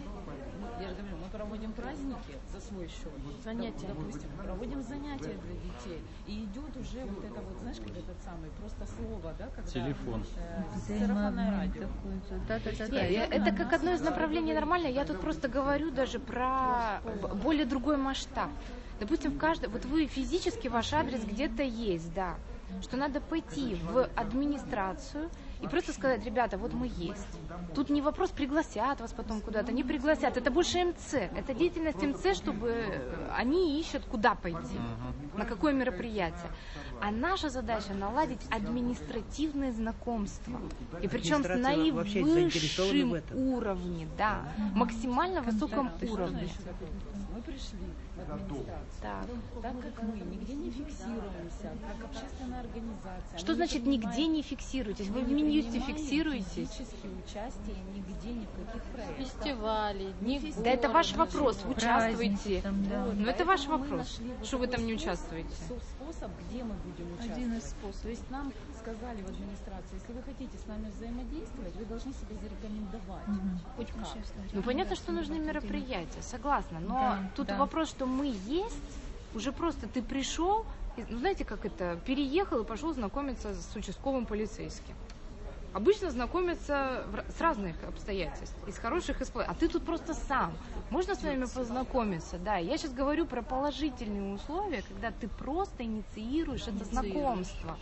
Я же говорю, мы проводим праздники за свой счет. Занятия. Допустим, проводим занятия для детей. И идет уже вот это вот, знаешь, как этот самый, просто слово, да, когда... Телефон. э, сарафанное Взаимообмен радио. такой. Да-да-да. Не, я- это как одно из направлений нормально. Я тут просто говорю даже про б- более другой масштаб. Допустим, в каждом, вот вы физически ваш адрес где-то есть, да, что надо пойти в администрацию и просто сказать, ребята, вот мы есть. Тут не вопрос, пригласят вас потом куда-то, не пригласят. Это больше эм цэ. Это деятельность эм цэ, чтобы они ищут, куда пойти, на какое мероприятие. А наша задача наладить административные знакомства. И причем с Администрация вообще заинтересована в наивысшим этом. уровне, да, максимально высоком Ты что уровне. знаешь, как это написано? Мы пришли в администрацию. Так. Так как мы нигде не фиксируемся, как общественная организация. Что мы значит не нигде принимаем- не фиксируетесь? Вы мы в не Минюсте принимаем фиксируетесь? физически участие нигде, ни в каких проектах. Фестивали, дни Да это ваш города. вопрос, вы участвуете. Там, да. Ну это Поэтому ваш мы вопрос. нашли вот Что вы там не такой способ- участвуете? со- Способ, где мы будем участвовать. Один из способов. То есть нам сказали в администрации, если вы хотите с нами взаимодействовать, вы должны себя зарекомендовать. Хоть как. Ну понятно, что нужны мероприятия, согласна. Но Да, тут да. вопрос, что мы есть, уже просто ты пришел, и, ну знаете, как это, переехал и пошел знакомиться с участковым полицейским. Обычно знакомятся в ра- с разных обстоятельств, из хороших, из плохих. А ты тут просто сам. Можно с вами познакомиться? Да, я сейчас говорю про положительные условия, когда ты просто инициируешь это знакомство с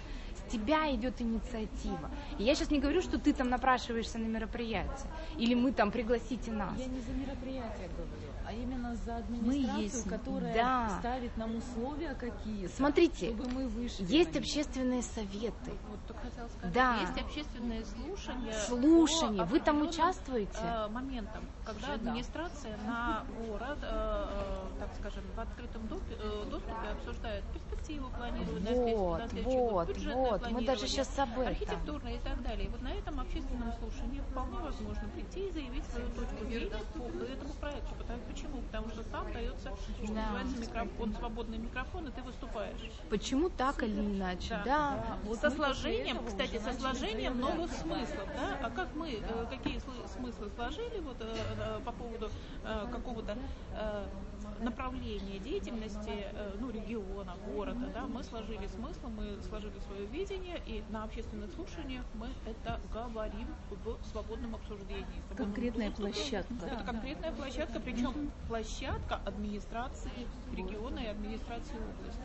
тебя идет инициатива. И я сейчас не говорю, что ты там напрашиваешься на мероприятие, или мы там пригласите нас. Я не за мероприятие говорю, а именно за администрацию, есть. которая Да. ставит нам условия какие-то, Смотрите, чтобы мы вышли. есть на них. общественные советы. Вот только хотела сказать, Да. есть общественные слушания. Слушания. по Вы там определенным, участвуете? э, моментам, когда Уже да. администрация на город, э, э, так скажем, в открытом доп- э, доступе обсуждает перспективу, планирует на след- Вот, на следующий вот, год, бюджетное вот. Мы даже планирование, сейчас об этом. архитектурное и так далее. И вот на этом общественном слушании вполне возможно прийти и заявить свою точку зрения по этому проекту. Потому, почему? Потому что там дается, что Да. называется, микрофон, свободный микрофон, и ты выступаешь. Почему так или иначе? Да. Да. Вот со сложением, кстати, со сложением новых смыслов, да? А как мы, э, какие слы- смыслы сложили вот, э, э, по поводу э, какого-то э, направления деятельности, э, ну, региона, города, да? Мы сложили смыслы, мы сложили свое видение, и на общественных слушаниях мы это говорим в свободном обсуждении. в свободном Конкретная доступе. площадка. Это конкретная площадка, причем площадка администрации региона и администрации области.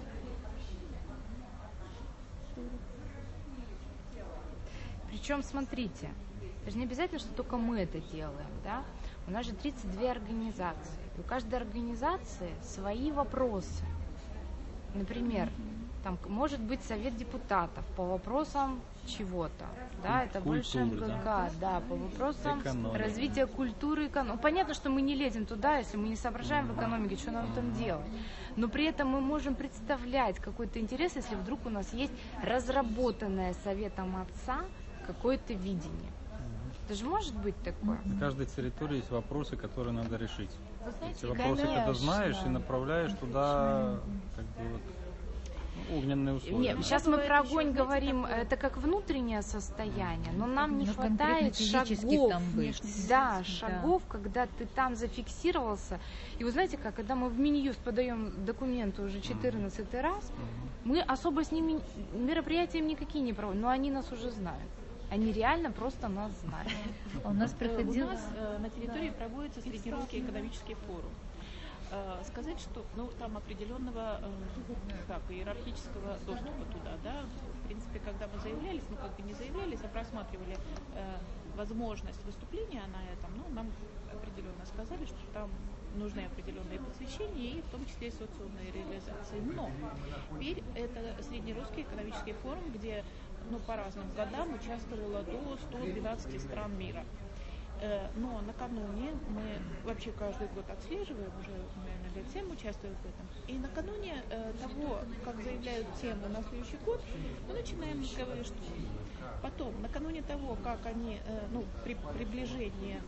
Причем, смотрите, это же не обязательно, что только мы это делаем, да? У нас же тридцать две организации. И у каждой организации свои вопросы. Например, там может быть совет депутатов по вопросам чего-то, да, это больше эм гэ ка, да, по вопросам Экономика. развития культуры, экономики. Ну, понятно, что мы не лезем туда, если мы не соображаем в экономике, что нам там делать. Но при этом мы можем представлять какой-то интерес, если вдруг у нас есть разработанное советом отца какое-то видение. Это же может быть такое. На каждой территории есть вопросы, которые надо решить. Вы знаете, Эти вопросы, когда конечно. знаешь и направляешь туда, как бы вот, ну, огненные условия. Нет, сейчас мы про огонь говорим, это как внутреннее состояние, но нам не Но хватает конкретно физически шагов. там быть. Да, Да. шагов, когда ты там зафиксировался. И вы знаете как, когда мы в Минюст подаем документы уже четырнадцатый раз, мы особо с ними мероприятия никакие не проводим, но они нас уже знают. Они реально просто нас знают. А у нас Э, проходил... У нас э, на территории проводится Среднерусский экономический форум. Э, сказать, что ну, там определенного э, как, иерархического доступа туда, да, в принципе, когда мы заявлялись, ну как бы не заявлялись, а просматривали э, возможность выступления на этом, ну, нам определенно сказали, что там нужны определенные посвящения и в том числе и социальные реализации. Но теперь это Среднерусский экономический форум, где ну, по разным годам участвовало до ста двенадцати стран мира. Э, Но накануне мы вообще каждый год отслеживаем, уже, наверное, лет семь участвуем в этом. И накануне э, того, как заявляют темы на следующий год, мы начинаем говорить, что потом, накануне того, как они, э, ну, при приближении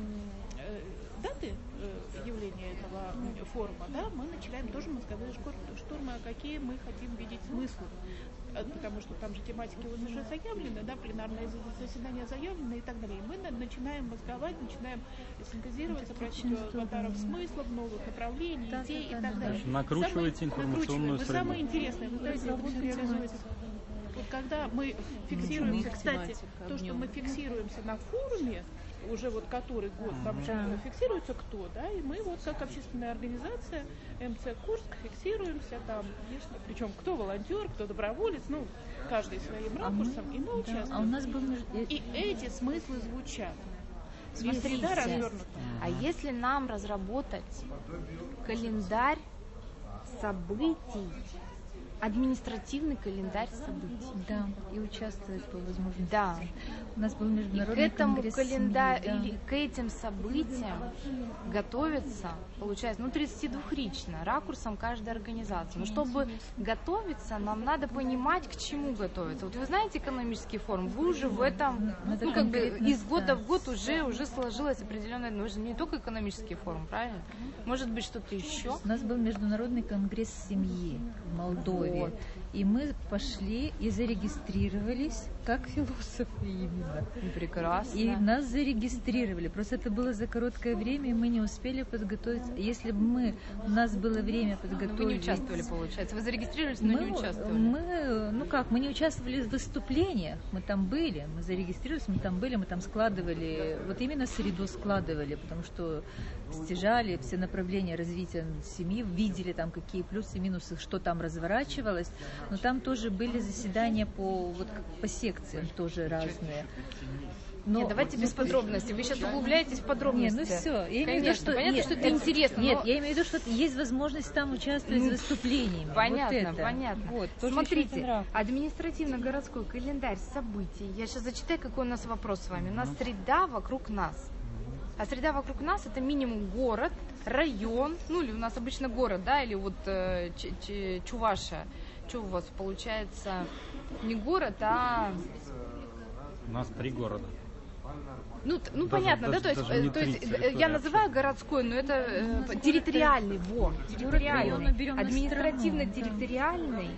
э, даты э, явления этого э, форума, да, мы начинаем тоже мозговые штурмы, а какие мы хотим видеть смыслы. Потому что там же тематики уже заявлены, да, пленарные заседания заявлены и так далее. И мы начинаем мозговать, начинаем синтезировать, опросить аватаров смыслов, новых направлений, Да, идей да, и да, так да. далее. Накручиваете Самое- информационную накручиваем. И среду. самое интересное, вы знаете, это все реализуется. Вот когда мы фиксируемся, кстати, то, что мы фиксируемся на форуме, уже вот который год там же фиксируется кто, да, и мы вот как общественная организация эм цэ Курск фиксируемся там, причем кто волонтер, кто доброволец, ну, каждый своим ракурсом, и мы Да, участвуем. а у нас был... меж- И эти смыслы звучат. И Смотрите, среда развернута. а если нам разработать календарь событий, административный календарь событий? Да, и участвовать по возможности. Да. У нас был И к международный этому конгресс календарю, семьи, или к этим событиям готовиться, получается, ну, тридцатидвухрично, ракурсом каждой организации. Но чтобы готовиться, нам надо понимать, к чему готовиться. Вот вы знаете экономический форум, вы уже в этом, Надо ну, как бы конкретно, из года да. в год уже, уже сложилось определенное, ну, же не только экономический форум, правильно? Может быть, что-то еще? У нас был международный конгресс семьи в Молдове. Вот. И мы пошли и зарегистрировались как философы именно. Прекрасно. И нас зарегистрировали. Просто это было за короткое время, и мы не успели подготовиться. Если бы мы, у нас было время подготовить... Вы не участвовали, получается. Вы зарегистрировались, но мы, не участвовали. Мы, ну как, мы не участвовали в выступлениях, мы там были, мы зарегистрировались, мы там были, мы там складывали, вот именно среду складывали, потому что стяжали все направления развития семьи, видели там какие плюсы, минусы, что там разворачивалось. но там тоже были заседания по, вот, по секциям тоже разные. Но, нет, давайте без подробностей. Вы сейчас углубляетесь в подробности. Нет, ну все. Я имею в виду, что понятно, нет, что это интересно. Нет, но... я имею в виду, что есть возможность там участвовать ну, с выступлениями. Понятно, вот понятно. Вот, смотрите, административно-городской календарь событий. Я сейчас зачитаю, какой у нас вопрос с вами. У нас среда вокруг нас. А среда вокруг нас это минимум город, район, ну или у нас обычно город, да, или вот э, Ч- Ч- Чувашия. Что у вас получается? Не город, а... У нас три города. Ну, ну даже, понятно, даже, да, то есть, даже то есть я называю городской, но это э, территориальный, во, территориальный, административно-территориальный,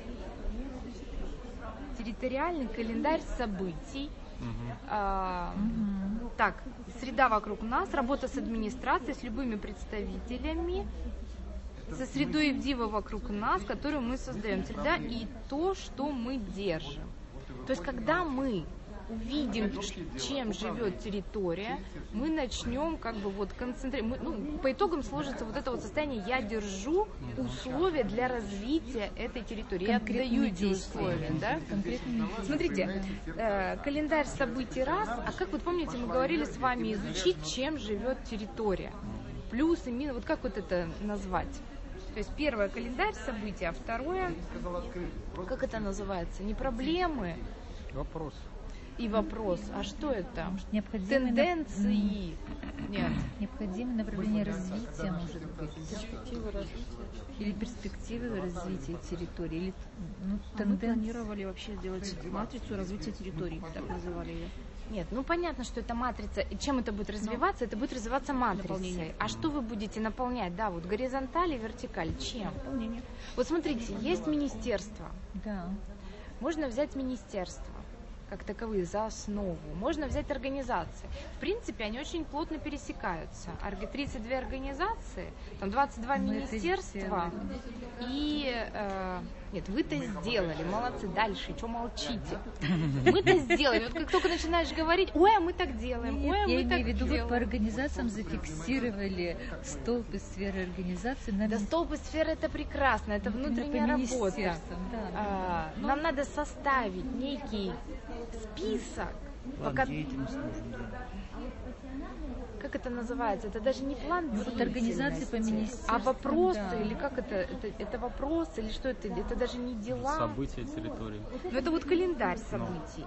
территориальный календарь событий. Угу. А, угу. Так, среда вокруг нас, работа с администрацией, с любыми представителями, со средой Ивдива вокруг нас, которую мы создаем. Среда и то, что мы держим. То есть, когда мы увидим, чем живет территория, мы начнем как бы вот концентрировать, ну, по итогам сложится вот это вот состояние, я держу условия для развития этой территории, я отдаю эти условия, да? Смотрите, э, календарь событий раз, а как вот помните, мы говорили с вами изучить, чем живет территория, плюсы, минусы, вот как вот это назвать? То есть первое календарь событий, а второе, как это называется, не проблемы, вопрос. И вопрос, а что это? Необходимые тенденции? На... Нет. Необходимое направление развития, может быть. Перспективы развития. Или перспективы развития территории. Или, ну, а тенденции. мы планировали вообще сделать матрицу развития территории, так называли ее. Нет, ну понятно, что это матрица. И чем это будет развиваться? Но это будет развиваться матрицей. Наполнение. А что вы будете наполнять? Да, вот горизонталь и вертикаль. Чем? Наполнение. Вот смотрите, есть министерство. Да. Можно взять министерство как таковые за основу. Можно взять организации. В принципе, они очень плотно пересекаются. тридцать две организации, там двадцать два Мы министерства. И э, нет, вы-то сделали, молодцы, дальше, что молчите? Мы-то сделали. Вот как только начинаешь говорить, ой, а мы так делаем, Нет, ой, а я мы имею так в виду, делаем. вот по организациям зафиксировали столбы сферы организации. На... Да столбы сферы это прекрасно, это внутренняя работа. Да, а, да. Нам надо составить некий список. План пока... деятельности нужен. Как это называется? Это даже не план Вот организации по министерствам, а вопросы, да. или как это, это? Это вопросы, или что это? Это даже не дела. События территории. Ну это вот календарь событий.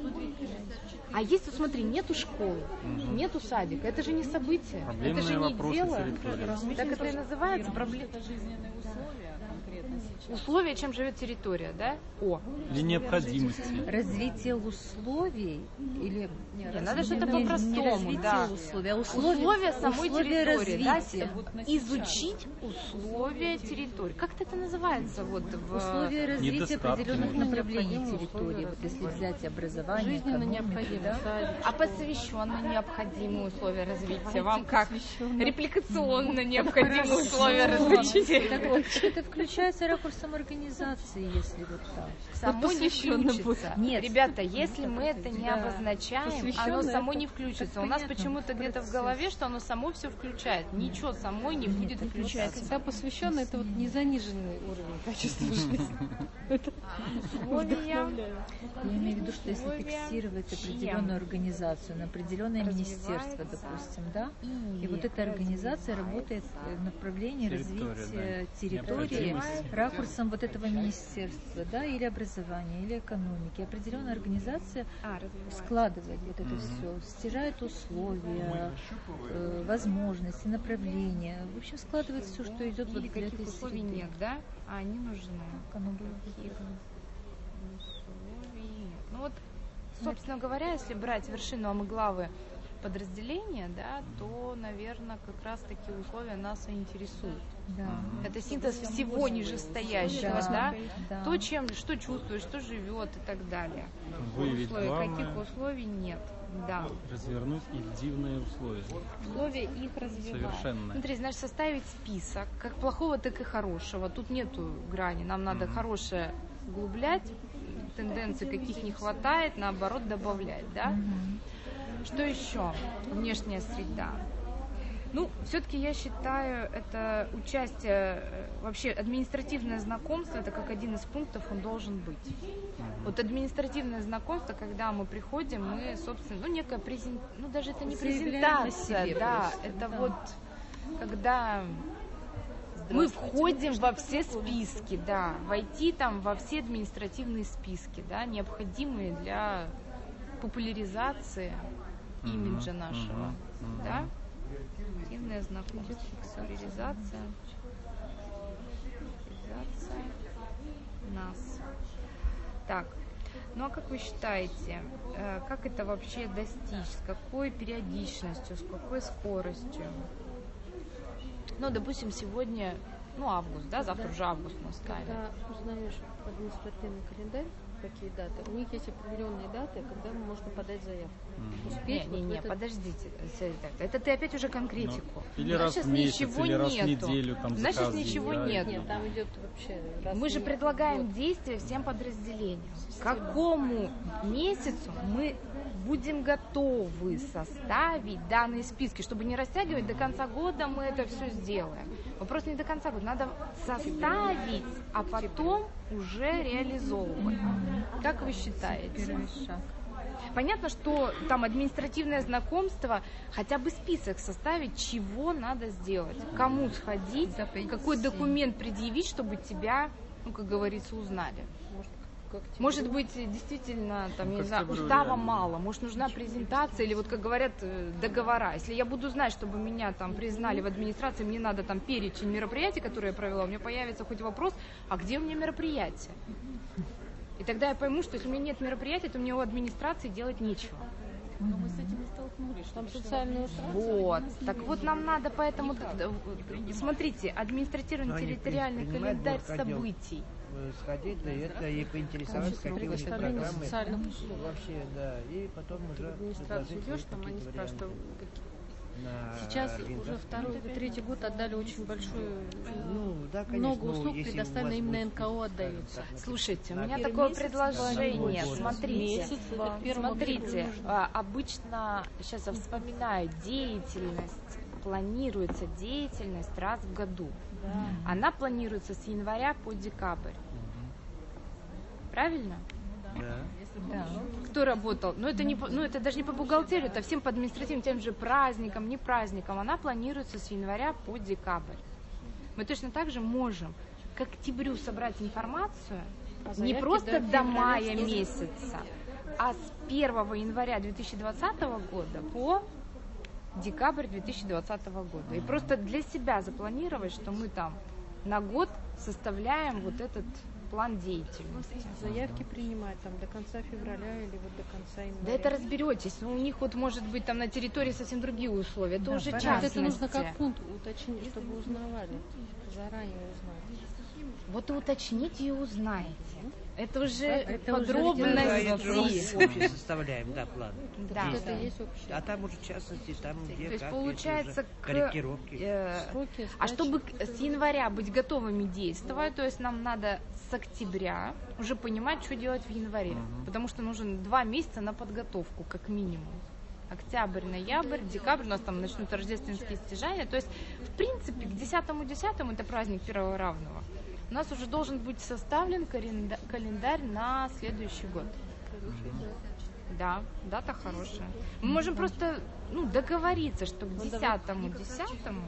А есть, вот смотри, нету школы, угу. нету садика, это же не событие, проблемные это же не дело. территории. Так это и называется проблема. Условия, чем живет территория, да? О. Или необходимости. Развитие условий или Нет, надо что-то не, по-простому, не да. условия, а условия, условия самой условия территории, развития. да? Изучить условия территории. Как это называется? Вот в... Условия развития Недостатки. определенных направлений территории. Вот если взять образование, Жизненно экономику, необходимо. да? А посвященно необходимые условия развития. Вам как? Репликационно необходимые условия развития. Так вот, это включается ракурсом организации, если вот так. Само не включится. Нет. Ребята, если мы это не Да. обозначаем, оно Посвященно само это- не включится. так У нас понятно, почему-то где-то в процесс. голове, что оно само все включает. Ничего самой не будет включаться. Когда посвященно, это вот не заниженный уровень качества жизни. Условия Я имею в виду, что если Условия фиксировать чем? определенную организацию, на определенное министерство, Развивается. допустим, да, и, и вот эта организация работает в направлении Территория, развития да. территории Необходимость. ракурсом вот этого министерства, да, или образования, или экономики. Определенная организация А, развивается. складывает вот это все, стирает условия, э, возможности, направления. В общем, складывает все, что идет вот Или для каких этой условий среды. нет, да? А они нужны. Как оно было Каких сделано. условий нет. Ну вот, собственно говоря, если брать вершину Амыглавы подразделения, да, то, наверное, как раз такие условия нас и интересуют. Да. Это синтез всего нижестоящего, Да, да? да. То, чем, что чувствуешь, что живет и так далее. Выявить Условия, главное, каких условий нет. Да. развернуть ильдивные условия. Условия их развивают. Совершенно. Смотри, знаешь, составить список, как плохого, так и хорошего. Тут нету грани. Нам надо Мгм. хорошее углублять, тенденций каких не хватает, наоборот, добавлять, да? Мгм. Что еще? Внешняя среда. Ну, все-таки я считаю, это участие, вообще административное знакомство, это как один из пунктов, он должен быть. Вот административное знакомство, когда мы приходим, мы, собственно, ну, некая презентация, ну, даже это не презентация, да, это вот, когда мы входим во все списки, да, войти там во все административные списки, да, необходимые для популяризации имиджа нашего, да. Активное знакомство, популяризация, популяризация нас. Так, ну а как вы считаете, э, как это вообще достичь, с какой периодичностью, с какой скоростью? Ну, допустим, сегодня, ну, август, да, завтра Когда- уже август наставили. Когда узнаешь административный календарь, какие даты, у них есть определенные даты, когда можно подать заявку. Успеть Не, вот не, в не, этот- подождите, это ты опять уже конкретику. Ну, или У нас раз сейчас в месяц, ничего или раз в нету. неделю там У нас сейчас заказывают, ничего да, нету. Нет, там идет вообще раз Мы в же месяц. предлагаем Вот. действия всем подразделениям. К какому месяцу мы будем готовы составить данные списки, чтобы не растягивать до конца года, мы это все сделаем. Вопрос не до конца года, надо составить, а потом уже реализовывать. Как вы считаете? Первый шаг. Понятно, что там административное знакомство, хотя бы список составить, чего надо сделать, кому сходить, Куда пойти. какой документ предъявить, чтобы тебя, ну, как говорится, узнали. Может, как тебе Может быть, действительно, там, Ну, я не к знаю, октябрю устава реально. мало, может, нужна презентация или, вот как говорят, э, договора. Если я буду знать, чтобы меня там признали в администрации, мне надо там перечень мероприятий, которые я провела, у меня появится хоть вопрос, а где у меня мероприятие? И тогда я пойму, что если у меня нет мероприятия, то мне у администрации делать нечего. Но мы с этим не столкнулись. что Там пришло социальные администрация, Вот. они Так вот нам надо поэтому... Смотрите, административно-территориальный Но они календарь принимают отдел. событий. Э, Сходить на это и поинтересоваться, Конечно, какие у них предоставление программы. социальных услуг. Вообще, да. И потом уже Администрацию предложить идешь, там они какие-то спрашивают, варианты какие- на Сейчас уже организацию. второй, третий год отдали очень большую, Ну, да, конечно, много ну, услуг если у предоставлено вас именно будет, НКО скажем отдаются. так, например, Слушайте, у на меня первый такое месяц, предложение. да, на Смотрите, месяц, это к первому смотрите, апреля. а, обычно, сейчас я вспоминаю, деятельность, планируется деятельность раз в году. Она планируется с января по декабрь. Правильно? Да. Да. Кто работал? Ну это, не, по- ну, это даже не по бухгалтерии, это всем по административным, тем же праздникам, не праздникам. Она планируется с января по декабрь. Мы точно так же можем к октябрю собрать информацию, А не заявки просто до до февраля мая тоже. месяца, а с первого января две тысячи двадцатого года по декабрь две тысячи двадцатого года. И просто для себя запланировать, что мы там на год составляем вот этот план деятельности. Заявки принимать там до конца февраля или вот до конца января. Да это разберетесь, но у них вот может быть там на территории совсем другие условия, это Да, уже понятно. Вот это нужно частности. как пункт уточнить, чтобы узнавали, заранее узнать. Вот и уточните и узнаете. Это уже Это уже Да, это подробности. же общий составляем, да, план. Да. Вот Действий. это есть общее. А там уже в частности, там где, То есть как, получается, эти уже к, корректировки. э, Сроки, а сдачи. чтобы к- с января быть готовыми действовать, то есть нам надо с октября уже понимать, что делать в январе. Потому что нужен два месяца на подготовку, как минимум. Октябрь, ноябрь, декабрь, у нас там начнутся рождественские стяжания. То есть, в принципе, к десятому десятому, это праздник первого равного, у нас уже должен быть составлен календа- календарь на следующий год. Да, дата хорошая. Мы можем просто ну, договориться, что к десятому десятому,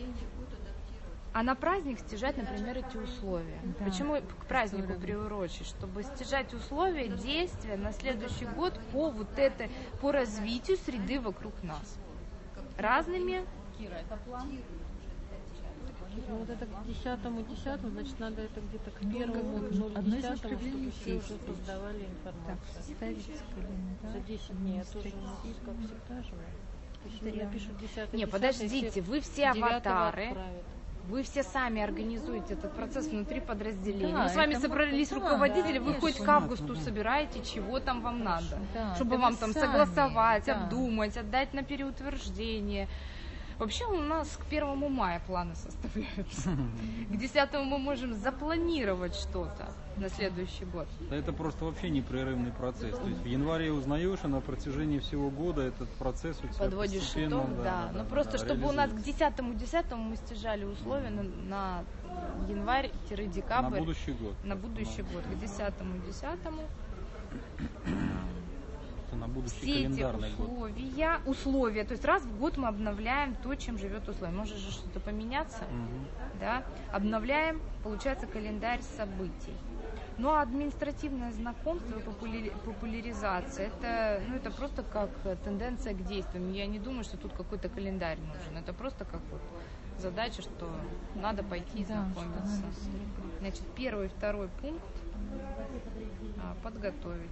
а на праздник стяжать, например, эти условия. Да. Почему к празднику приурочить? Чтобы стяжать условия действия на следующий год по вот этой, по развитию среды вокруг нас. Разными. Кира, это план? Ну, вот это к десятому десятому, значит, надо это где-то к первому, как к одно из десятому, чтобы направлений все уже действий. создавали Так, информацию. составить календарь. За десять дней, а тоже у нас, как всегда же. Если Это напишут десятое, Не, десятое, подождите, все вы все девятого аватары, отправят. вы все сами организуете этот процесс внутри подразделения. Да, Мы с вами это собрались вот- да, руководители, вы да, хоть к конечно. августу собираете, чего там вам надо. Да, Чтобы это вам вы там сами, согласовать, да. обдумать, отдать на переутверждение. Вообще у нас к первому мая планы составляются. К десятому мы можем запланировать что-то на следующий год. Да это просто вообще непрерывный процесс. То есть в январе узнаешь, а на протяжении всего года этот процесс у тебя подводишь постепенно, итог, да. да, Но да, просто да, чтобы у нас к реализуется. десятому десятому мы стяжали условия на, на январь-декабрь. На будущий год. На будущий год. К десятому десятому. Это на будущий Все эти календарный год. условия, условия, то есть раз в год мы обновляем то, чем живет условие. Может же что-то поменяться, Мгм. да? Обновляем, получается, календарь событий. Ну а административное знакомство и популяри- популяризация, это, ну, это просто как тенденция к действиям. Я не думаю, что тут какой-то календарь нужен. Это просто как вот задача, что надо пойти Да, знакомиться. что надо. Значит, первый и второй пункт а, подготовить.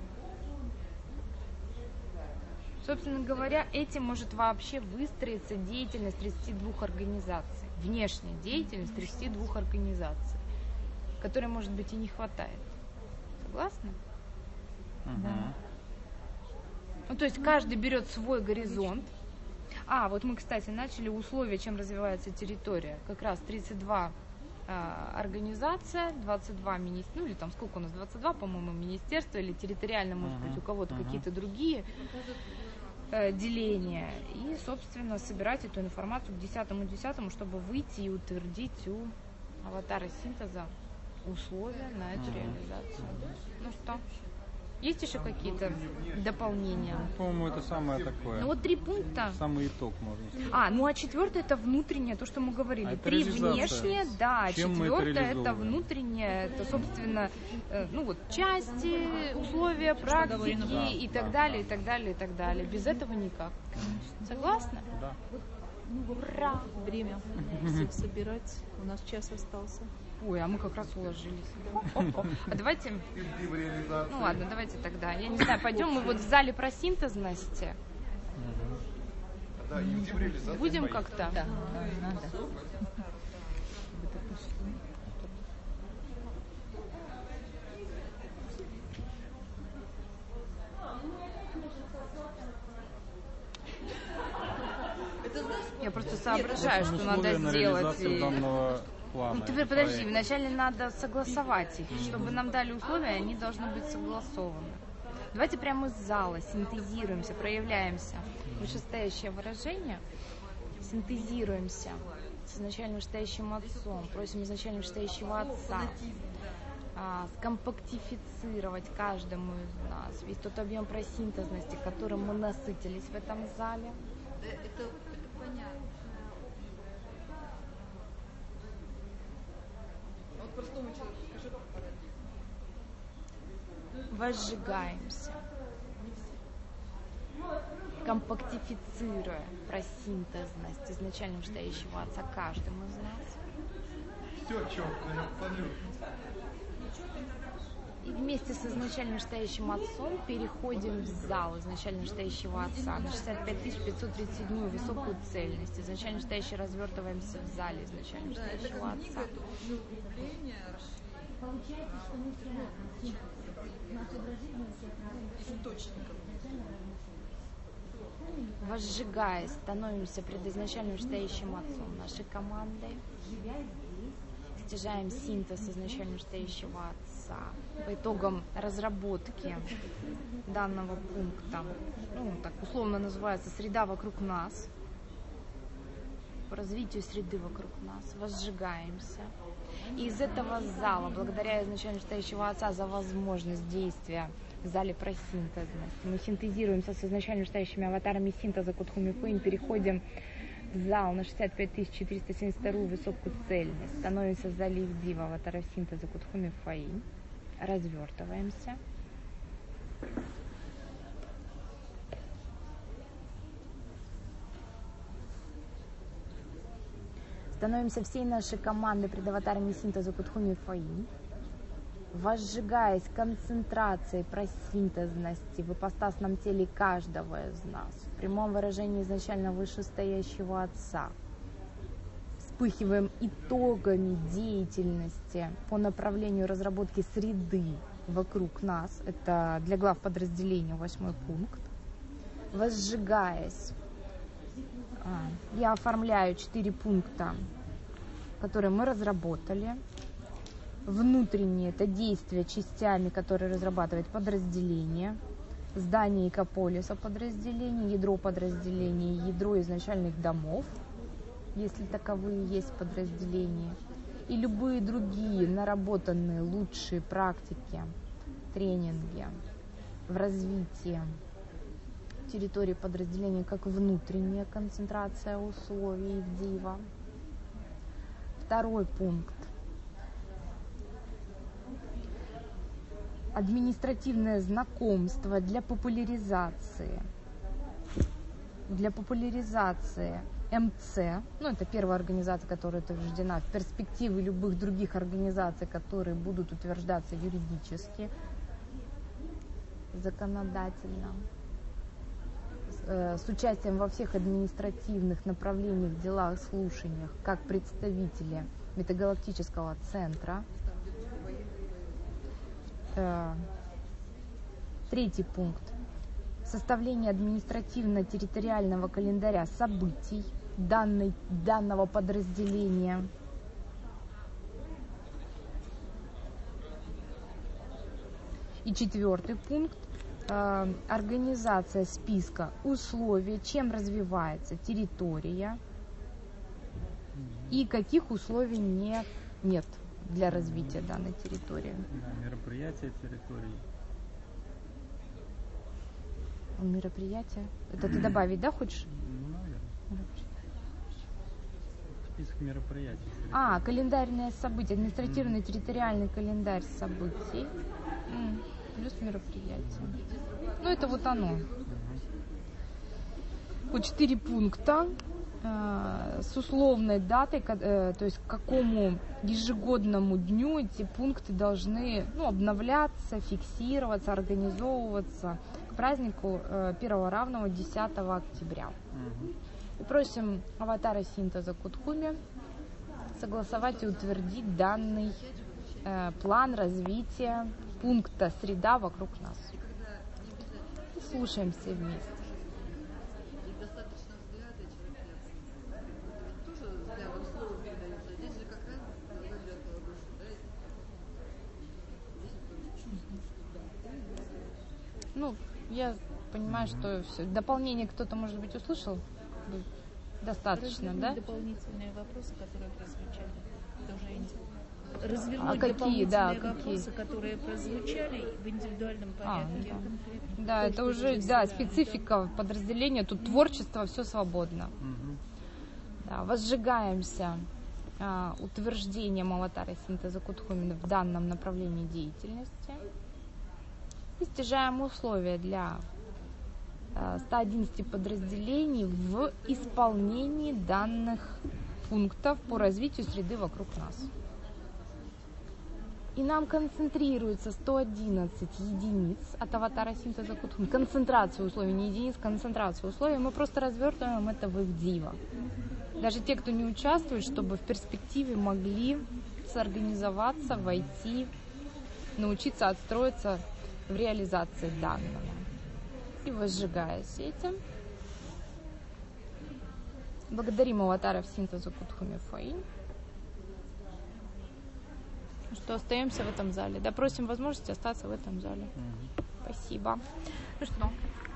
Собственно говоря, этим может вообще выстроиться деятельность тридцати двух организаций. Внешняя деятельность тридцати двух организаций, которой, может быть, и не хватает. Согласны? Мгм. Ну, то есть каждый берет свой горизонт. А, вот мы, кстати, начали условия, чем развивается территория. Как раз тридцать два а, организация, двадцать два министерства, ну или там сколько у нас, двадцать два, по-моему, министерства, или территориально, может Мгм, быть, у кого-то мгм. какие-то другие э, деления. И, собственно, собирать эту информацию к десятому десятому, чтобы выйти и утвердить у аватара синтеза условия на эту Мгм. реализацию. Ну что, есть еще какие-то дополнения? По-моему, это самое такое. Ну вот три пункта. Самый итог, можно сказать. А, ну а четвертое это внутреннее, то, что мы говорили. А это Три реализация. внешние, да, Чем мы это четвертое это реализовываем? внутреннее, это, собственно, э, ну вот части, условия, практики Да, и да, так далее, и так далее, и так далее. Без этого никак. Согласна? Да. Ура! Время всех собирать. У нас час остался. Ой, а мы как раз уложились. О-о-о. А давайте, ну ладно, давайте тогда. Я не знаю, пойдем мы вот в зале про синтезность. Будем как-то? Да, надо. Я просто соображаю, что надо Условия на сделать. реализацию и- данного плана. Ну, теперь подожди, вначале надо согласовать их. Чтобы нам дали условия, они должны быть согласованы. Давайте прямо из зала синтезируемся, проявляемся. Вышестоящее выражение. Синтезируемся с изначально вышестоящим отцом. Просим изначально вышестоящего отца а, скомпактифицировать каждому из нас весь тот объем просинтезности, которым мы насытились в этом зале. Это, это понятно. Вот простому человеку скажи, Возжигаемся, компактифицируя просинтезность изначально вышестоящего отца каждым из нас. Все четко, я посмотрю. И вместе с изначально вышестоящим отцом переходим в зал изначально вышестоящего отца на шестьдесят пять тысяч пятьсот тридцать седьмую высокую цельность. Изначально вышестоящий развертываемся в зале изначально вышестоящего отца. Возжигаясь, становимся пред изначально вышестоящим отцом нашей командой. Стяжаем синтез изначально вышестоящего отца. По итогам разработки данного пункта, ну, так условно называется «Среда вокруг нас», по развитию среды вокруг нас, возжигаемся. И из этого зала, благодаря изначально вышестоящего отца за возможность действия в зале про синтезность, мы синтезируемся с изначально вышестоящими аватарами синтеза Кутхуми Фэйн, переходим в зал на шестьдесят пять тысяч четыреста семьдесят вторую высокую цельность, становимся в зале Ивдива аватаров синтеза Кутхуми Фэйн, развертываемся. Становимся всей нашей командой пред аватарами синтеза Кутхуми Фэйн, возжигаясь концентрацией просинтезности в ипостасном теле каждого из нас, в прямом выражении изначально вышестоящего отца. Вспыхиваем итогами деятельности по направлению разработки среды вокруг нас. Это для глав подразделения восьмой пункт. Возжигаясь я оформляю четыре пункта, которые мы разработали. Внутренние – это действия частями, которые разрабатывает подразделение, здание экополиса подразделения, ядро подразделения, ядро изначальных домов, если таковые есть подразделения, и любые другие наработанные лучшие практики, тренинги в развитии территории подразделения, как внутренняя концентрация условий в ДИВА. Второй пункт. Административное знакомство для популяризации. Для популяризации эм цэ, ну это первая организация, которая утверждена, в перспективе любых других организаций, которые будут утверждаться юридически, законодательно, с участием во всех административных направлениях, делах, слушаниях, как представители Метагалактического центра. Третий пункт. Составление административно-территориального календаря событий данной, данного подразделения. И четвертый пункт. Э, организация списка условий, чем развивается территория и каких условий не, нет для развития данной территории. Да, мероприятия территории. Мероприятия. Это ты добавить, да, хочешь? Ну, наверное. Список мероприятий. А, календарные события, административный территориальный календарь событий. М, плюс мероприятия. Ну, это вот оно. Вот четыре пункта э, с условной датой, э, то есть к какому ежегодному дню эти пункты должны, ну, обновляться, фиксироваться, организовываться к празднику э, первого равного десятого октября. Угу. И просим аватара синтеза Кутхуми согласовать и утвердить данный э, план развития пункта «Среда вокруг нас». И слушаемся вместе. Ну, я понимаю, что все. Дополнение кто-то, может быть, услышал? Достаточно, да? Дополнительные вопросы, которые прозвучали, тоже интересно. Развернуть А какие, да, вопросы, какие? которые прозвучали в индивидуальном порядке. А, конкретно. да, То, это что уже, здесь, да, специфика подразделения, тут творчество, все свободно. Угу. Да, возжигаемся а, утверждением аватара синтеза Кутхумина в данном направлении деятельности. И снижаем условия для а, ста одиннадцати подразделений в исполнении данных пунктов по развитию среды вокруг нас. И нам концентрируется сто одиннадцать единиц от аватара синтеза Кутхумина. Концентрацию условий, не единиц, концентрацию условий. Мы просто развертываем это в их дива. Даже те, кто не участвует, чтобы в перспективе могли сорганизоваться, войти, научиться отстроиться в реализации данного. И возжигаясь этим, благодарим аватаров синтеза Кутхуми Фаин, что остаемся в этом зале. Допросим возможности остаться в этом зале. Угу. Спасибо. Ну что?